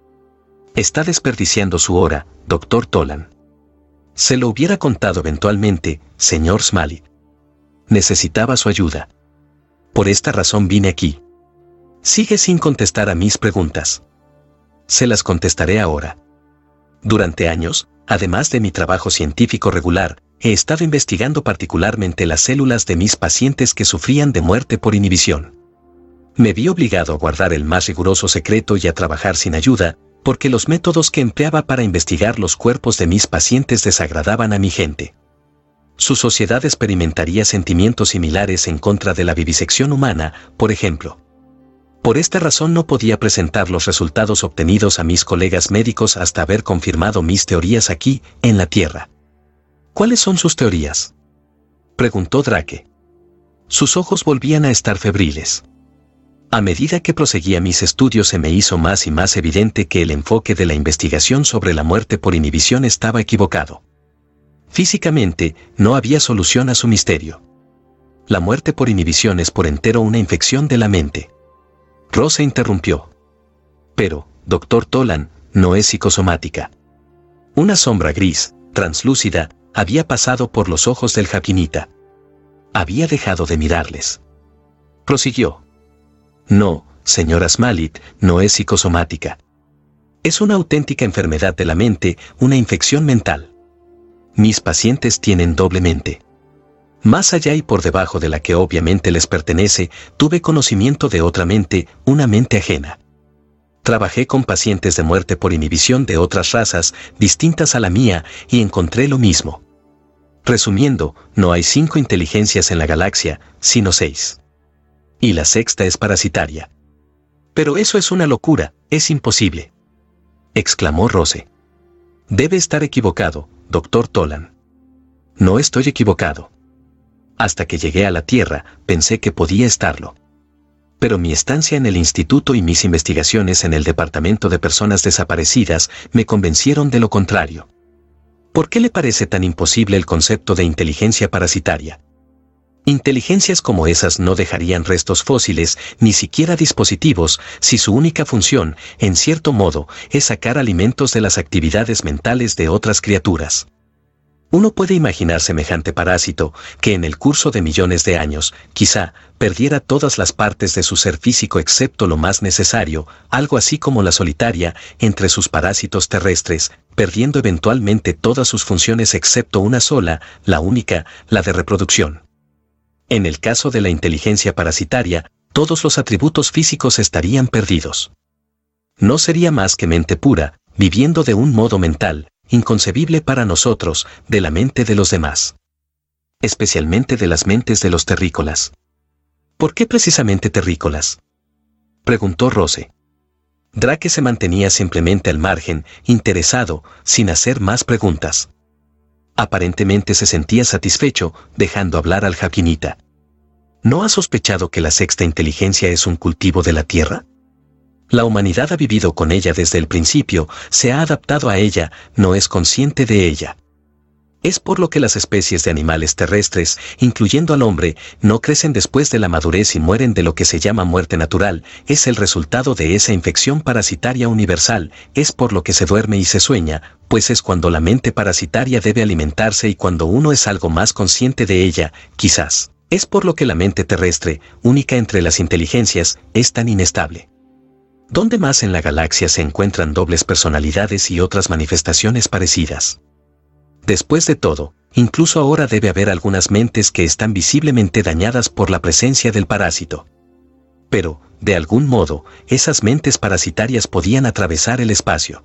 Está desperdiciando su hora, Dr. Tolan. Se lo hubiera contado eventualmente, señor Smalit. Necesitaba su ayuda. Por esta razón vine aquí. Sigue sin contestar a mis preguntas. Se las contestaré ahora. Durante años, además de mi trabajo científico regular, he estado investigando particularmente las células de mis pacientes que sufrían de muerte por inhibición. Me vi obligado a guardar el más riguroso secreto y a trabajar sin ayuda, porque los métodos que empleaba para investigar los cuerpos de mis pacientes desagradaban a mi gente. Su sociedad experimentaría sentimientos similares en contra de la vivisección humana, por ejemplo. Por esta razón no podía presentar los resultados obtenidos a mis colegas médicos hasta haber confirmado mis teorías aquí, en la Tierra. ¿Cuáles son sus teorías?, preguntó Drake. Sus ojos volvían a estar febriles. A medida que proseguía mis estudios se me hizo más y más evidente que el enfoque de la investigación sobre la muerte por inhibición estaba equivocado. Físicamente, no había solución a su misterio. La muerte por inhibición es por entero una infección de la mente. Rose interrumpió. Pero, Dr. Tolan, no es psicosomática. Una sombra gris, translúcida, había pasado por los ojos del jaquinita. Había dejado de mirarles. Prosiguió. No, señora Smalit, no es psicosomática. Es una auténtica enfermedad de la mente, una infección mental. Mis pacientes tienen doble mente. Más allá y por debajo de la que obviamente les pertenece, tuve conocimiento de otra mente, una mente ajena. Trabajé con pacientes de muerte por inhibición de otras razas, distintas a la mía, y encontré lo mismo. Resumiendo, no hay 5 inteligencias en la galaxia, sino 6. Y la sexta es parasitaria. Pero eso es una locura, es imposible, exclamó Rose. Debe estar equivocado, Dr. Tolan. No estoy equivocado. Hasta que llegué a la Tierra, pensé que podía estarlo. Pero mi estancia en el instituto y mis investigaciones en el Departamento de Personas Desaparecidas me convencieron de lo contrario. ¿Por qué le parece tan imposible el concepto de inteligencia parasitaria? Inteligencias como esas no dejarían restos fósiles, ni siquiera dispositivos, si su única función, en cierto modo, es sacar alimentos de las actividades mentales de otras criaturas. Uno puede imaginar semejante parásito, que en el curso de millones de años, quizá, perdiera todas las partes de su ser físico excepto lo más necesario, algo así como la solitaria, entre sus parásitos terrestres, perdiendo eventualmente todas sus funciones excepto una sola, la única, la de reproducción. En el caso de la inteligencia parasitaria, todos los atributos físicos estarían perdidos. No sería más que mente pura, viviendo de un modo mental, inconcebible para nosotros, de la mente de los demás. Especialmente de las mentes de los terrícolas. ¿Por qué precisamente terrícolas?, preguntó Rose. Drake se mantenía simplemente al margen, interesado, sin hacer más preguntas. Aparentemente se sentía satisfecho, dejando hablar al Japinita. ¿No ha sospechado que la sexta inteligencia es un cultivo de la Tierra? La humanidad ha vivido con ella desde el principio, se ha adaptado a ella, no es consciente de ella. Es por lo que las especies de animales terrestres, incluyendo al hombre, no crecen después de la madurez y mueren de lo que se llama muerte natural, es el resultado de esa infección parasitaria universal, es por lo que se duerme y se sueña, pues es cuando la mente parasitaria debe alimentarse y cuando uno es algo más consciente de ella, quizás. Es por lo que la mente terrestre, única entre las inteligencias, es tan inestable. ¿Dónde más en la galaxia se encuentran dobles personalidades y otras manifestaciones parecidas? Después de todo, incluso ahora debe haber algunas mentes que están visiblemente dañadas por la presencia del parásito. Pero, de algún modo, esas mentes parasitarias podían atravesar el espacio.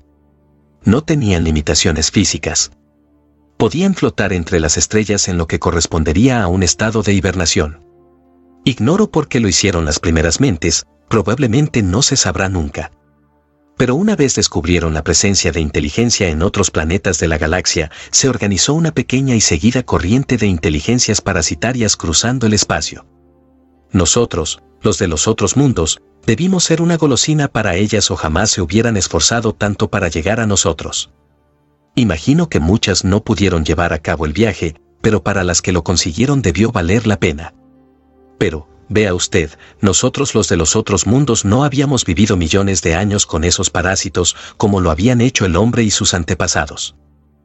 No tenían limitaciones físicas. Podían flotar entre las estrellas en lo que correspondería a un estado de hibernación. Ignoro por qué lo hicieron las primeras mentes, probablemente no se sabrá nunca. Pero una vez descubrieron la presencia de inteligencia en otros planetas de la galaxia, se organizó una pequeña y seguida corriente de inteligencias parasitarias cruzando el espacio. Nosotros, los de los otros mundos, debimos ser una golosina para ellas o jamás se hubieran esforzado tanto para llegar a nosotros. Imagino que muchas no pudieron llevar a cabo el viaje, pero para las que lo consiguieron debió valer la pena. Pero, vea usted, nosotros los de los otros mundos no habíamos vivido millones de años con esos parásitos como lo habían hecho el hombre y sus antepasados.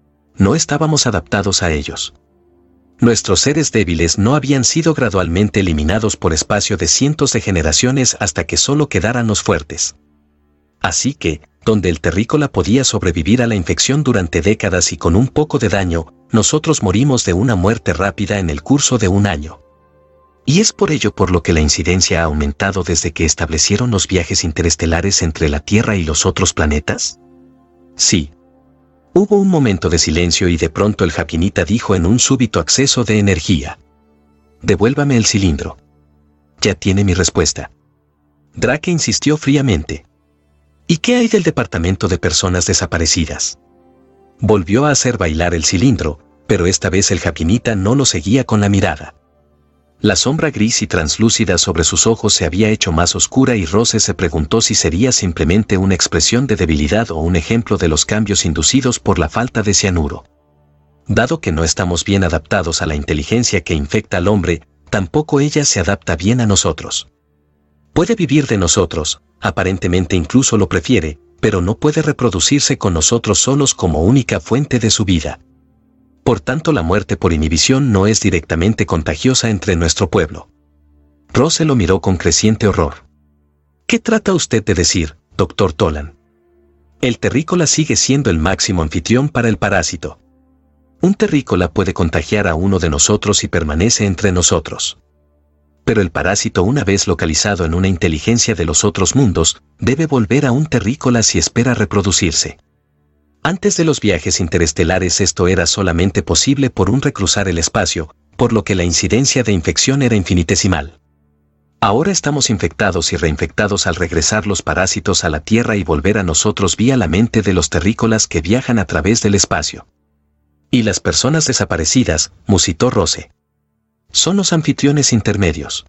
No estábamos adaptados a ellos. Nuestros seres débiles no habían sido gradualmente eliminados por espacio de cientos de generaciones hasta que solo quedaran los fuertes. Así que, donde el terrícola podía sobrevivir a la infección durante décadas y con un poco de daño, nosotros morimos de una muerte rápida en el curso de un año. ¿Y es por ello por lo que la incidencia ha aumentado desde que establecieron los viajes interestelares entre la Tierra y los otros planetas? Sí. Hubo un momento de silencio y de pronto el Japinita dijo en un súbito acceso de energía. Devuélvame el cilindro. Ya tiene mi respuesta. Drake insistió fríamente. ¿Y qué hay del Departamento de Personas Desaparecidas? Volvió a hacer bailar el cilindro, pero esta vez el Japinita no lo seguía con la mirada. La sombra gris y translúcida sobre sus ojos se había hecho más oscura y Rose se preguntó si sería simplemente una expresión de debilidad o un ejemplo de los cambios inducidos por la falta de cianuro. Dado que no estamos bien adaptados a la inteligencia que infecta al hombre, tampoco ella se adapta bien a nosotros. Puede vivir de nosotros, aparentemente incluso lo prefiere, pero no puede reproducirse con nosotros solos como única fuente de su vida. Por tanto, la muerte por inhibición no es directamente contagiosa entre nuestro pueblo. Rose lo miró con creciente horror. ¿Qué trata usted de decir, Dr. Tolan? El terrícola sigue siendo el máximo anfitrión para el parásito. Un terrícola puede contagiar a uno de nosotros y permanece entre nosotros. Pero el parásito, una vez localizado en una inteligencia de los otros mundos, debe volver a un terrícola si espera reproducirse. Antes de los viajes interestelares esto era solamente posible por un recruzar el espacio, por lo que la incidencia de infección era infinitesimal. Ahora estamos infectados y reinfectados al regresar los parásitos a la Tierra y volver a nosotros vía la mente de los terrícolas que viajan a través del espacio. Y las personas desaparecidas, musitó Rose, son los anfitriones intermedios.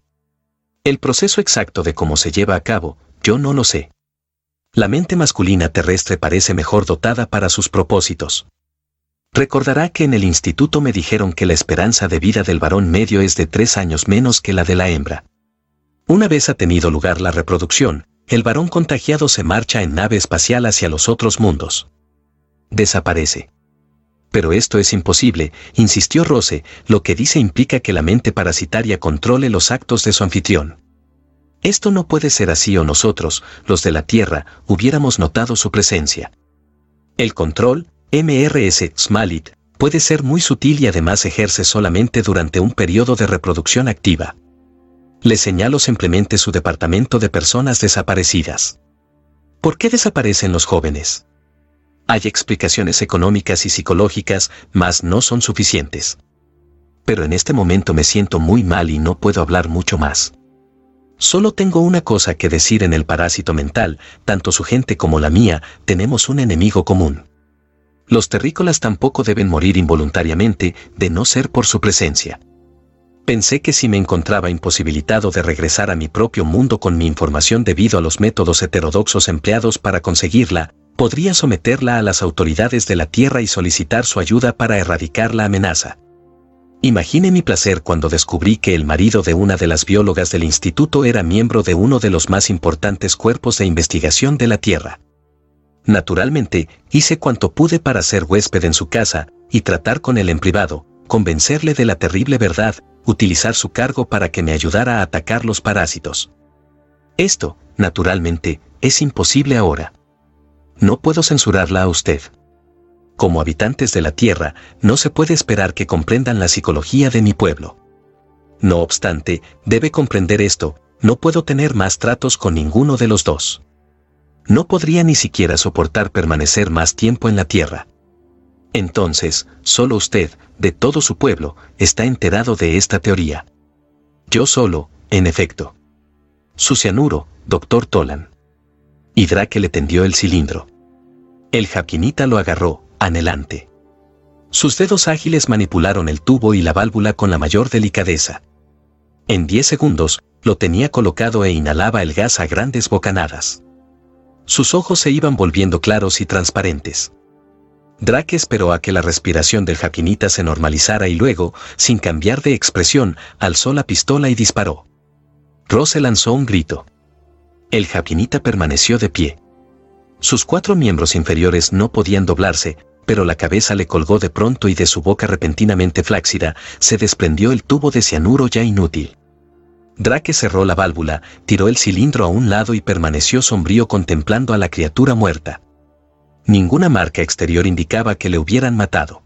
El proceso exacto de cómo se lleva a cabo, yo no lo sé. La mente masculina terrestre parece mejor dotada para sus propósitos. Recordará que en el instituto me dijeron que la esperanza de vida del varón medio es de 3 años menos que la de la hembra. Una vez ha tenido lugar la reproducción, el varón contagiado se marcha en nave espacial hacia los otros mundos. Desaparece. Pero esto es imposible, insistió Rose, lo que dice implica que la mente parasitaria controle los actos de su anfitrión. Esto no puede ser así o nosotros, los de la Tierra, hubiéramos notado su presencia. El control, Mrs. Smalit, puede ser muy sutil y además ejerce solamente durante un periodo de reproducción activa. Le señalo simplemente su departamento de personas desaparecidas. ¿Por qué desaparecen los jóvenes? Hay explicaciones económicas y psicológicas, mas no son suficientes. Pero en este momento me siento muy mal y no puedo hablar mucho más. Solo tengo una cosa que decir: en el parásito mental, tanto su gente como la mía, tenemos un enemigo común. Los terrícolas tampoco deben morir involuntariamente, de no ser por su presencia. Pensé que si me encontraba imposibilitado de regresar a mi propio mundo con mi información debido a los métodos heterodoxos empleados para conseguirla, podría someterla a las autoridades de la Tierra y solicitar su ayuda para erradicar la amenaza. Imaginé mi placer cuando descubrí que el marido de una de las biólogas del instituto era miembro de uno de los más importantes cuerpos de investigación de la Tierra. Naturalmente, hice cuanto pude para ser huésped en su casa y tratar con él en privado, convencerle de la terrible verdad, utilizar su cargo para que me ayudara a atacar los parásitos. Esto, naturalmente, es imposible ahora. No puedo censurarla a usted. Como habitantes de la Tierra, no se puede esperar que comprendan la psicología de mi pueblo. No obstante, debe comprender esto: no puedo tener más tratos con ninguno de los dos. No podría ni siquiera soportar permanecer más tiempo en la Tierra. Entonces, solo usted, de todo su pueblo, está enterado de esta teoría. Yo solo, en efecto. Su cianuro, Dr. Tolan. Y Drake le tendió el cilindro. El Japkinita lo agarró, anhelante. Sus dedos ágiles manipularon el tubo y la válvula con la mayor delicadeza. En 10 segundos, lo tenía colocado e inhalaba el gas a grandes bocanadas. Sus ojos se iban volviendo claros y transparentes. Drake esperó a que la respiración del Japkinita se normalizara y luego, sin cambiar de expresión, alzó la pistola y disparó. Rose lanzó un grito. El Japkinita permaneció de pie. Sus 4 miembros inferiores no podían doblarse, pero la cabeza le colgó de pronto y de su boca repentinamente flácida se desprendió el tubo de cianuro ya inútil. Drake cerró la válvula, tiró el cilindro a un lado y permaneció sombrío contemplando a la criatura muerta. Ninguna marca exterior indicaba que le hubieran matado.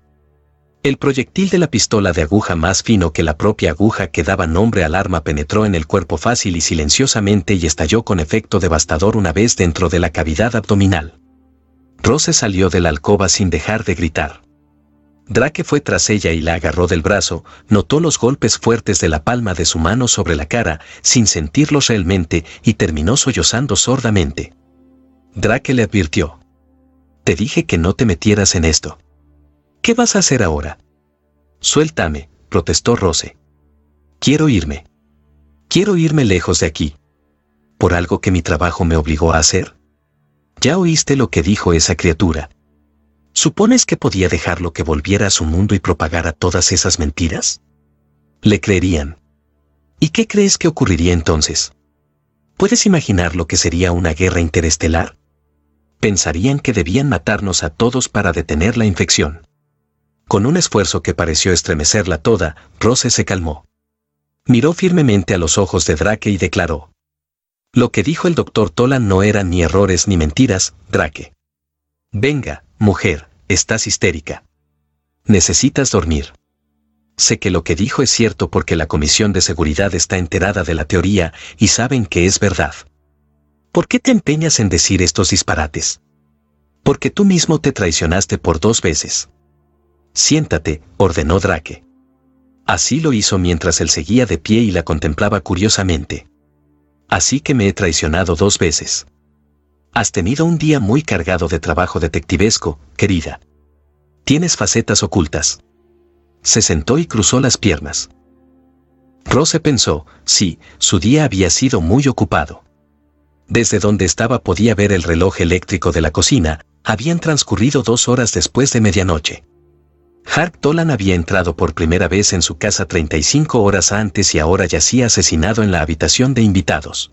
El proyectil de la pistola de aguja, más fino que la propia aguja que daba nombre al arma, penetró en el cuerpo fácil y silenciosamente y estalló con efecto devastador una vez dentro de la cavidad abdominal. Rose salió de la alcoba sin dejar de gritar. Drake fue tras ella y la agarró del brazo, notó los golpes fuertes de la palma de su mano sobre la cara, sin sentirlos realmente, y terminó sollozando sordamente. Drake le advirtió: «Te dije que no te metieras en esto. ¿Qué vas a hacer ahora?» «Suéltame», protestó Rose. «Quiero irme. Quiero irme lejos de aquí. ¿Por algo que mi trabajo me obligó a hacer? ¿Ya oíste lo que dijo esa criatura? ¿Supones que podía dejarlo que volviera a su mundo y propagara todas esas mentiras? Le creerían. ¿Y qué crees que ocurriría entonces? ¿Puedes imaginar lo que sería una guerra interestelar? Pensarían que debían matarnos a todos para detener la infección». Con un esfuerzo que pareció estremecerla toda, Rose se calmó. Miró firmemente a los ojos de Drake y declaró: «Lo que dijo el Dr. Tolan no eran ni errores ni mentiras, Drake. Venga, mujer, estás histérica. Necesitas dormir. Sé que lo que dijo es cierto porque la Comisión de Seguridad está enterada de la teoría y saben que es verdad. ¿Por qué te empeñas en decir estos disparates? Porque tú mismo te traicionaste por 2 veces. Siéntate, ordenó Drake. Así lo hizo mientras él seguía de pie y la contemplaba curiosamente. Así que me he traicionado 2 veces. Has tenido un día muy cargado de trabajo detectivesco, querida. Tienes facetas ocultas. Se sentó y cruzó las piernas. Rose pensó, sí, su día había sido muy ocupado. Desde donde estaba podía ver el reloj eléctrico de la cocina, habían transcurrido 2 horas después de medianoche. Hark Tolan había entrado por primera vez en su casa 35 horas antes y ahora yacía asesinado en la habitación de invitados.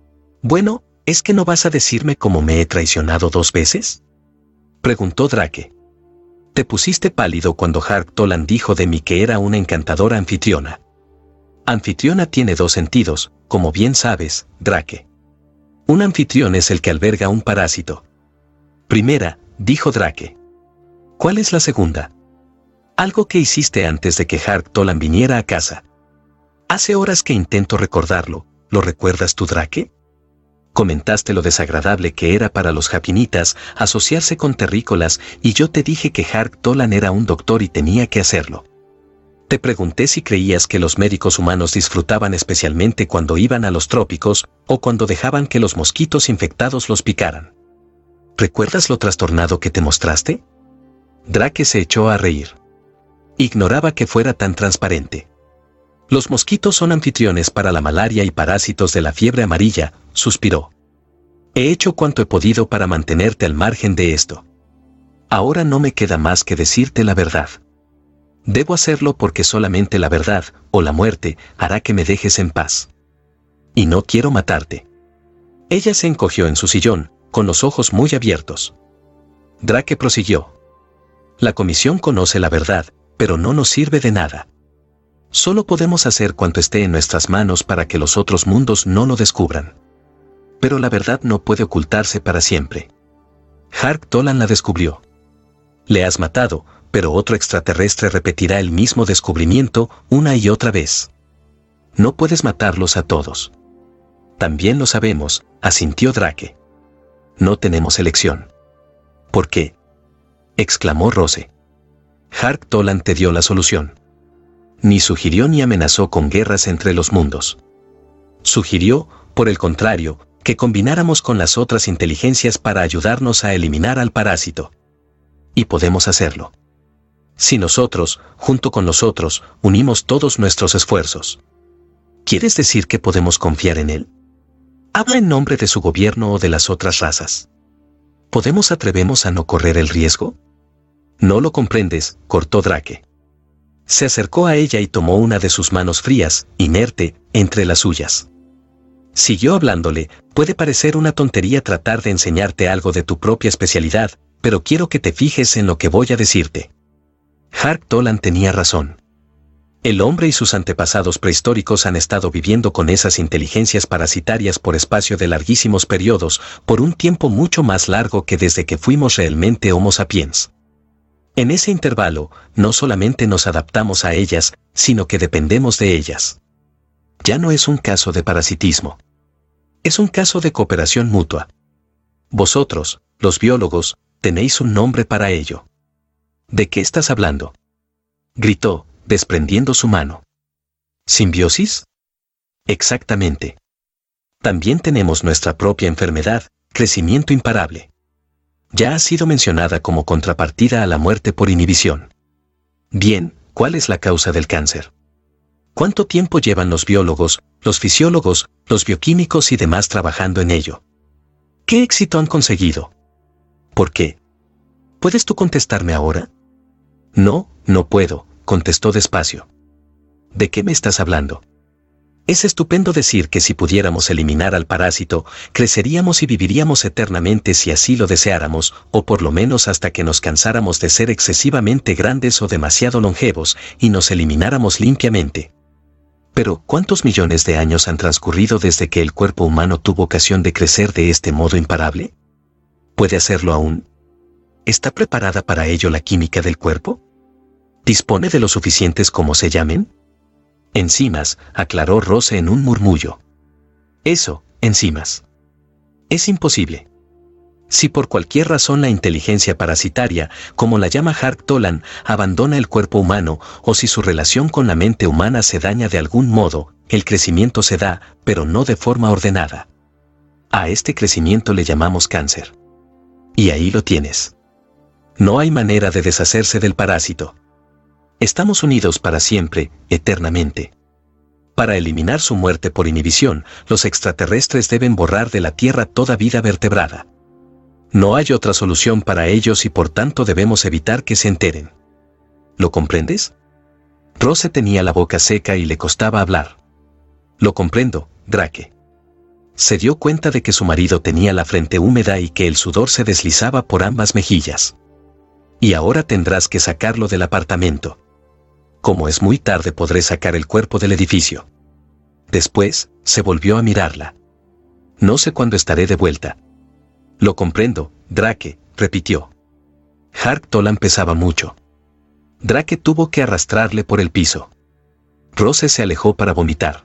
Bueno, ¿es que no vas a decirme cómo me he traicionado 2 veces? Preguntó Drake. Te pusiste pálido cuando Hark Tolan dijo de mí que era una encantadora anfitriona. Anfitriona tiene 2 sentidos, como bien sabes, Drake. Un anfitrión es el que alberga un parásito. Primera, dijo Drake. ¿Cuál es la segunda? Algo que hiciste antes de que Hark Tolan viniera a casa. Hace horas que intento recordarlo, ¿lo recuerdas tú, Drake? Comentaste lo desagradable que era para los japinitas asociarse con terrícolas y yo te dije que Hark Tolan era un doctor y tenía que hacerlo. Te pregunté si creías que los médicos humanos disfrutaban especialmente cuando iban a los trópicos o cuando dejaban que los mosquitos infectados los picaran. ¿Recuerdas lo trastornado que te mostraste? Drake se echó a reír. Ignoraba que fuera tan transparente. Los mosquitos son anfitriones para la malaria y parásitos de la fiebre amarilla, suspiró. He hecho cuanto he podido para mantenerte al margen de esto. Ahora no me queda más que decirte la verdad. Debo hacerlo porque solamente la verdad, o la muerte, hará que me dejes en paz. Y no quiero matarte. Ella se encogió en su sillón, con los ojos muy abiertos. Drake prosiguió. La comisión conoce la verdad, pero no nos sirve de nada. Solo podemos hacer cuanto esté en nuestras manos para que los otros mundos no lo descubran. Pero la verdad no puede ocultarse para siempre. Hark Tolan la descubrió. Le has matado, pero otro extraterrestre repetirá el mismo descubrimiento una y otra vez. No puedes matarlos a todos. También lo sabemos, asintió Drake. No tenemos elección. ¿Por qué? Exclamó Rose. Hark Tolan te dio la solución. Ni sugirió ni amenazó con guerras entre los mundos. Sugirió, por el contrario, que combináramos con las otras inteligencias para ayudarnos a eliminar al parásito. Y podemos hacerlo. Si nosotros, junto con los otros, unimos todos nuestros esfuerzos. ¿Quieres decir que podemos confiar en él? Habla en nombre de su gobierno o de las otras razas. ¿Podemos atrevemos a no correr el riesgo? No lo comprendes, cortó Drake. Se acercó a ella y tomó una de sus manos frías, inerte, entre las suyas. Siguió hablándole, puede parecer una tontería tratar de enseñarte algo de tu propia especialidad, pero quiero que te fijes en lo que voy a decirte. Hark Tolan tenía razón. El hombre y sus antepasados prehistóricos han estado viviendo con esas inteligencias parasitarias por espacio de larguísimos periodos, por un tiempo mucho más largo que desde que fuimos realmente Homo sapiens. En ese intervalo, no solamente nos adaptamos a ellas, sino que dependemos de ellas. Ya no es un caso de parasitismo. Es un caso de cooperación mutua. Vosotros, los biólogos, tenéis un nombre para ello. ¿De qué estás hablando?, gritó, desprendiendo su mano. ¿Simbiosis? Exactamente. También tenemos nuestra propia enfermedad, crecimiento imparable. Ya ha sido mencionada como contrapartida a la muerte por inhibición. Bien, ¿cuál es la causa del cáncer? ¿Cuánto tiempo llevan los biólogos, los fisiólogos, los bioquímicos y demás trabajando en ello? ¿Qué éxito han conseguido? ¿Por qué? ¿Puedes tú contestarme ahora? No, no puedo, contestó despacio. ¿De qué me estás hablando? Es estupendo decir que si pudiéramos eliminar al parásito, creceríamos y viviríamos eternamente si así lo deseáramos, o por lo menos hasta que nos cansáramos de ser excesivamente grandes o demasiado longevos, y nos elimináramos limpiamente. Pero, ¿cuántos millones de años han transcurrido desde que el cuerpo humano tuvo ocasión de crecer de este modo imparable? ¿Puede hacerlo aún? ¿Está preparada para ello la química del cuerpo? ¿Dispone de lo suficientes como se llamen? Enzimas, aclaró Rose en un murmullo. Eso, enzimas. Es imposible. Si por cualquier razón la inteligencia parasitaria, como la llama Hark Tolan, abandona el cuerpo humano, o si su relación con la mente humana se daña de algún modo, el crecimiento se da, pero no de forma ordenada. A este crecimiento le llamamos cáncer. Y ahí lo tienes. No hay manera de deshacerse del parásito. Estamos unidos para siempre, eternamente. Para eliminar su muerte por inhibición, los extraterrestres deben borrar de la Tierra toda vida vertebrada. No hay otra solución para ellos y por tanto debemos evitar que se enteren. ¿Lo comprendes? Rose tenía la boca seca y le costaba hablar. Lo comprendo, Drake. Se dio cuenta de que su marido tenía la frente húmeda y que el sudor se deslizaba por ambas mejillas. Y ahora tendrás que sacarlo del apartamento. Como es muy tarde podré sacar el cuerpo del edificio. Después, se volvió a mirarla. No sé cuándo estaré de vuelta. Lo comprendo, Drake, repitió. Hark Tolan pesaba mucho. Drake tuvo que arrastrarle por el piso. Rose se alejó para vomitar.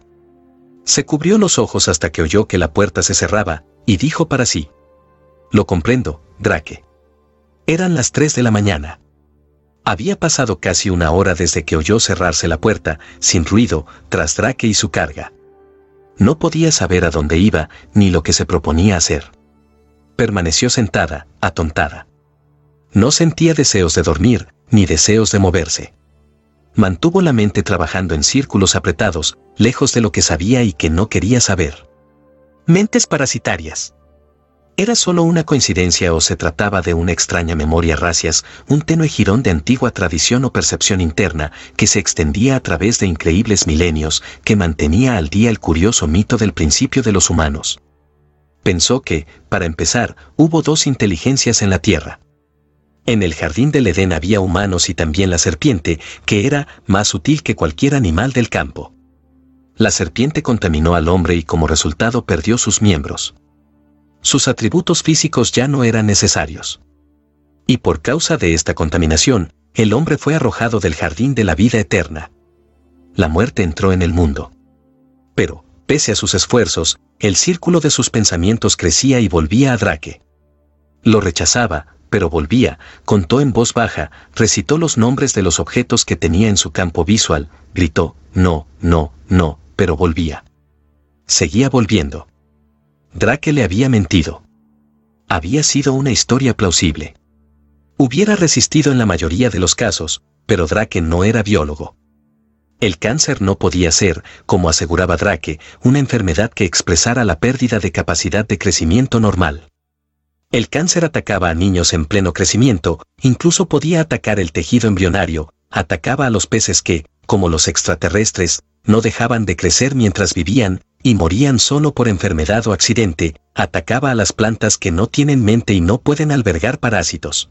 Se cubrió los ojos hasta que oyó que la puerta se cerraba, y dijo para sí. Lo comprendo, Drake. Eran las 3 de la mañana. Había pasado casi una hora desde que oyó cerrarse la puerta, sin ruido, tras Drake y su carga. No podía saber a dónde iba, ni lo que se proponía hacer. Permaneció sentada, atontada. No sentía deseos de dormir, ni deseos de moverse. Mantuvo la mente trabajando en círculos apretados, lejos de lo que sabía y que no quería saber. Mentes parasitarias. ¿Era solo una coincidencia o se trataba de una extraña memoria racias, un tenue jirón de antigua tradición o percepción interna que se extendía a través de increíbles milenios, que mantenía al día el curioso mito del principio de los humanos? Pensó que, para empezar, hubo 2 inteligencias en la Tierra. En el jardín del Edén había humanos y también la serpiente, que era más sutil que cualquier animal del campo. La serpiente contaminó al hombre y como resultado perdió sus miembros. Sus atributos físicos ya no eran necesarios. Y por causa de esta contaminación, el hombre fue arrojado del jardín de la vida eterna. La muerte entró en el mundo. Pero, pese a sus esfuerzos, el círculo de sus pensamientos crecía y volvía a Drake. Lo rechazaba, pero volvía, contó en voz baja, recitó los nombres de los objetos que tenía en su campo visual, gritó, no, no, no, pero volvía. Seguía volviendo. Drake le había mentido. Había sido una historia plausible. Hubiera resistido en la mayoría de los casos, pero Drake no era biólogo. El cáncer no podía ser, como aseguraba Drake, una enfermedad que expresara la pérdida de capacidad de crecimiento normal. El cáncer atacaba a niños en pleno crecimiento, incluso podía atacar el tejido embrionario, atacaba a los peces que, como los extraterrestres, no dejaban de crecer mientras vivían, y morían solo por enfermedad o accidente, atacaba a las plantas que no tienen mente y no pueden albergar parásitos.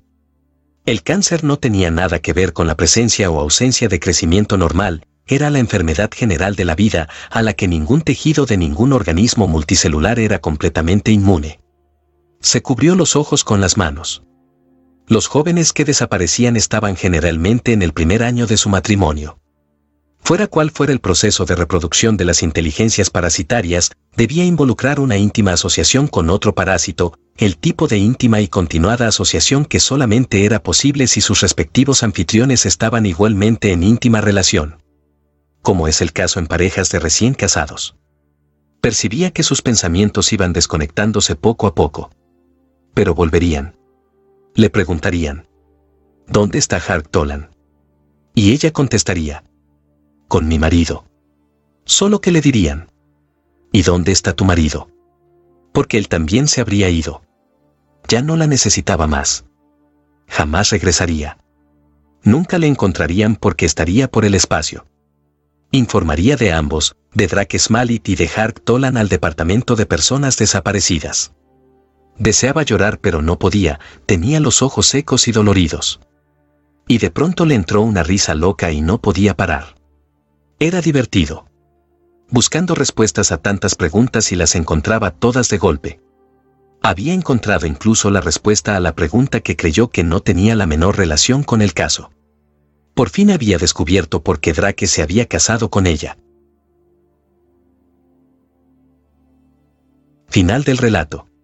El cáncer no tenía nada que ver con la presencia o ausencia de crecimiento normal, era la enfermedad general de la vida, a la que ningún tejido de ningún organismo multicelular era completamente inmune. Se cubrió los ojos con las manos. Los jóvenes que desaparecían estaban generalmente en el primer año de su matrimonio. Fuera cual fuera el proceso de reproducción de las inteligencias parasitarias, debía involucrar una íntima asociación con otro parásito, el tipo de íntima y continuada asociación que solamente era posible si sus respectivos anfitriones estaban igualmente en íntima relación. Como es el caso en parejas de recién casados. Percibía que sus pensamientos iban desconectándose poco a poco. Pero volverían. Le preguntarían: ¿dónde está Hark Tolan? Y ella contestaría: con mi marido. Solo que le dirían: ¿y dónde está tu marido? Porque él también se habría ido. Ya no la necesitaba más. Jamás regresaría. Nunca le encontrarían porque estaría por el espacio. Informaría de ambos, de Drake Smalit y de Hark Tolan al departamento de personas desaparecidas. Deseaba llorar pero no podía, tenía los ojos secos y doloridos. Y de pronto le entró una risa loca y no podía parar. Era divertido. Buscando respuestas a tantas preguntas y las encontraba todas de golpe. Había encontrado incluso la respuesta a la pregunta que creyó que no tenía la menor relación con el caso. Por fin había descubierto por qué Drake se había casado con ella. Final del relato.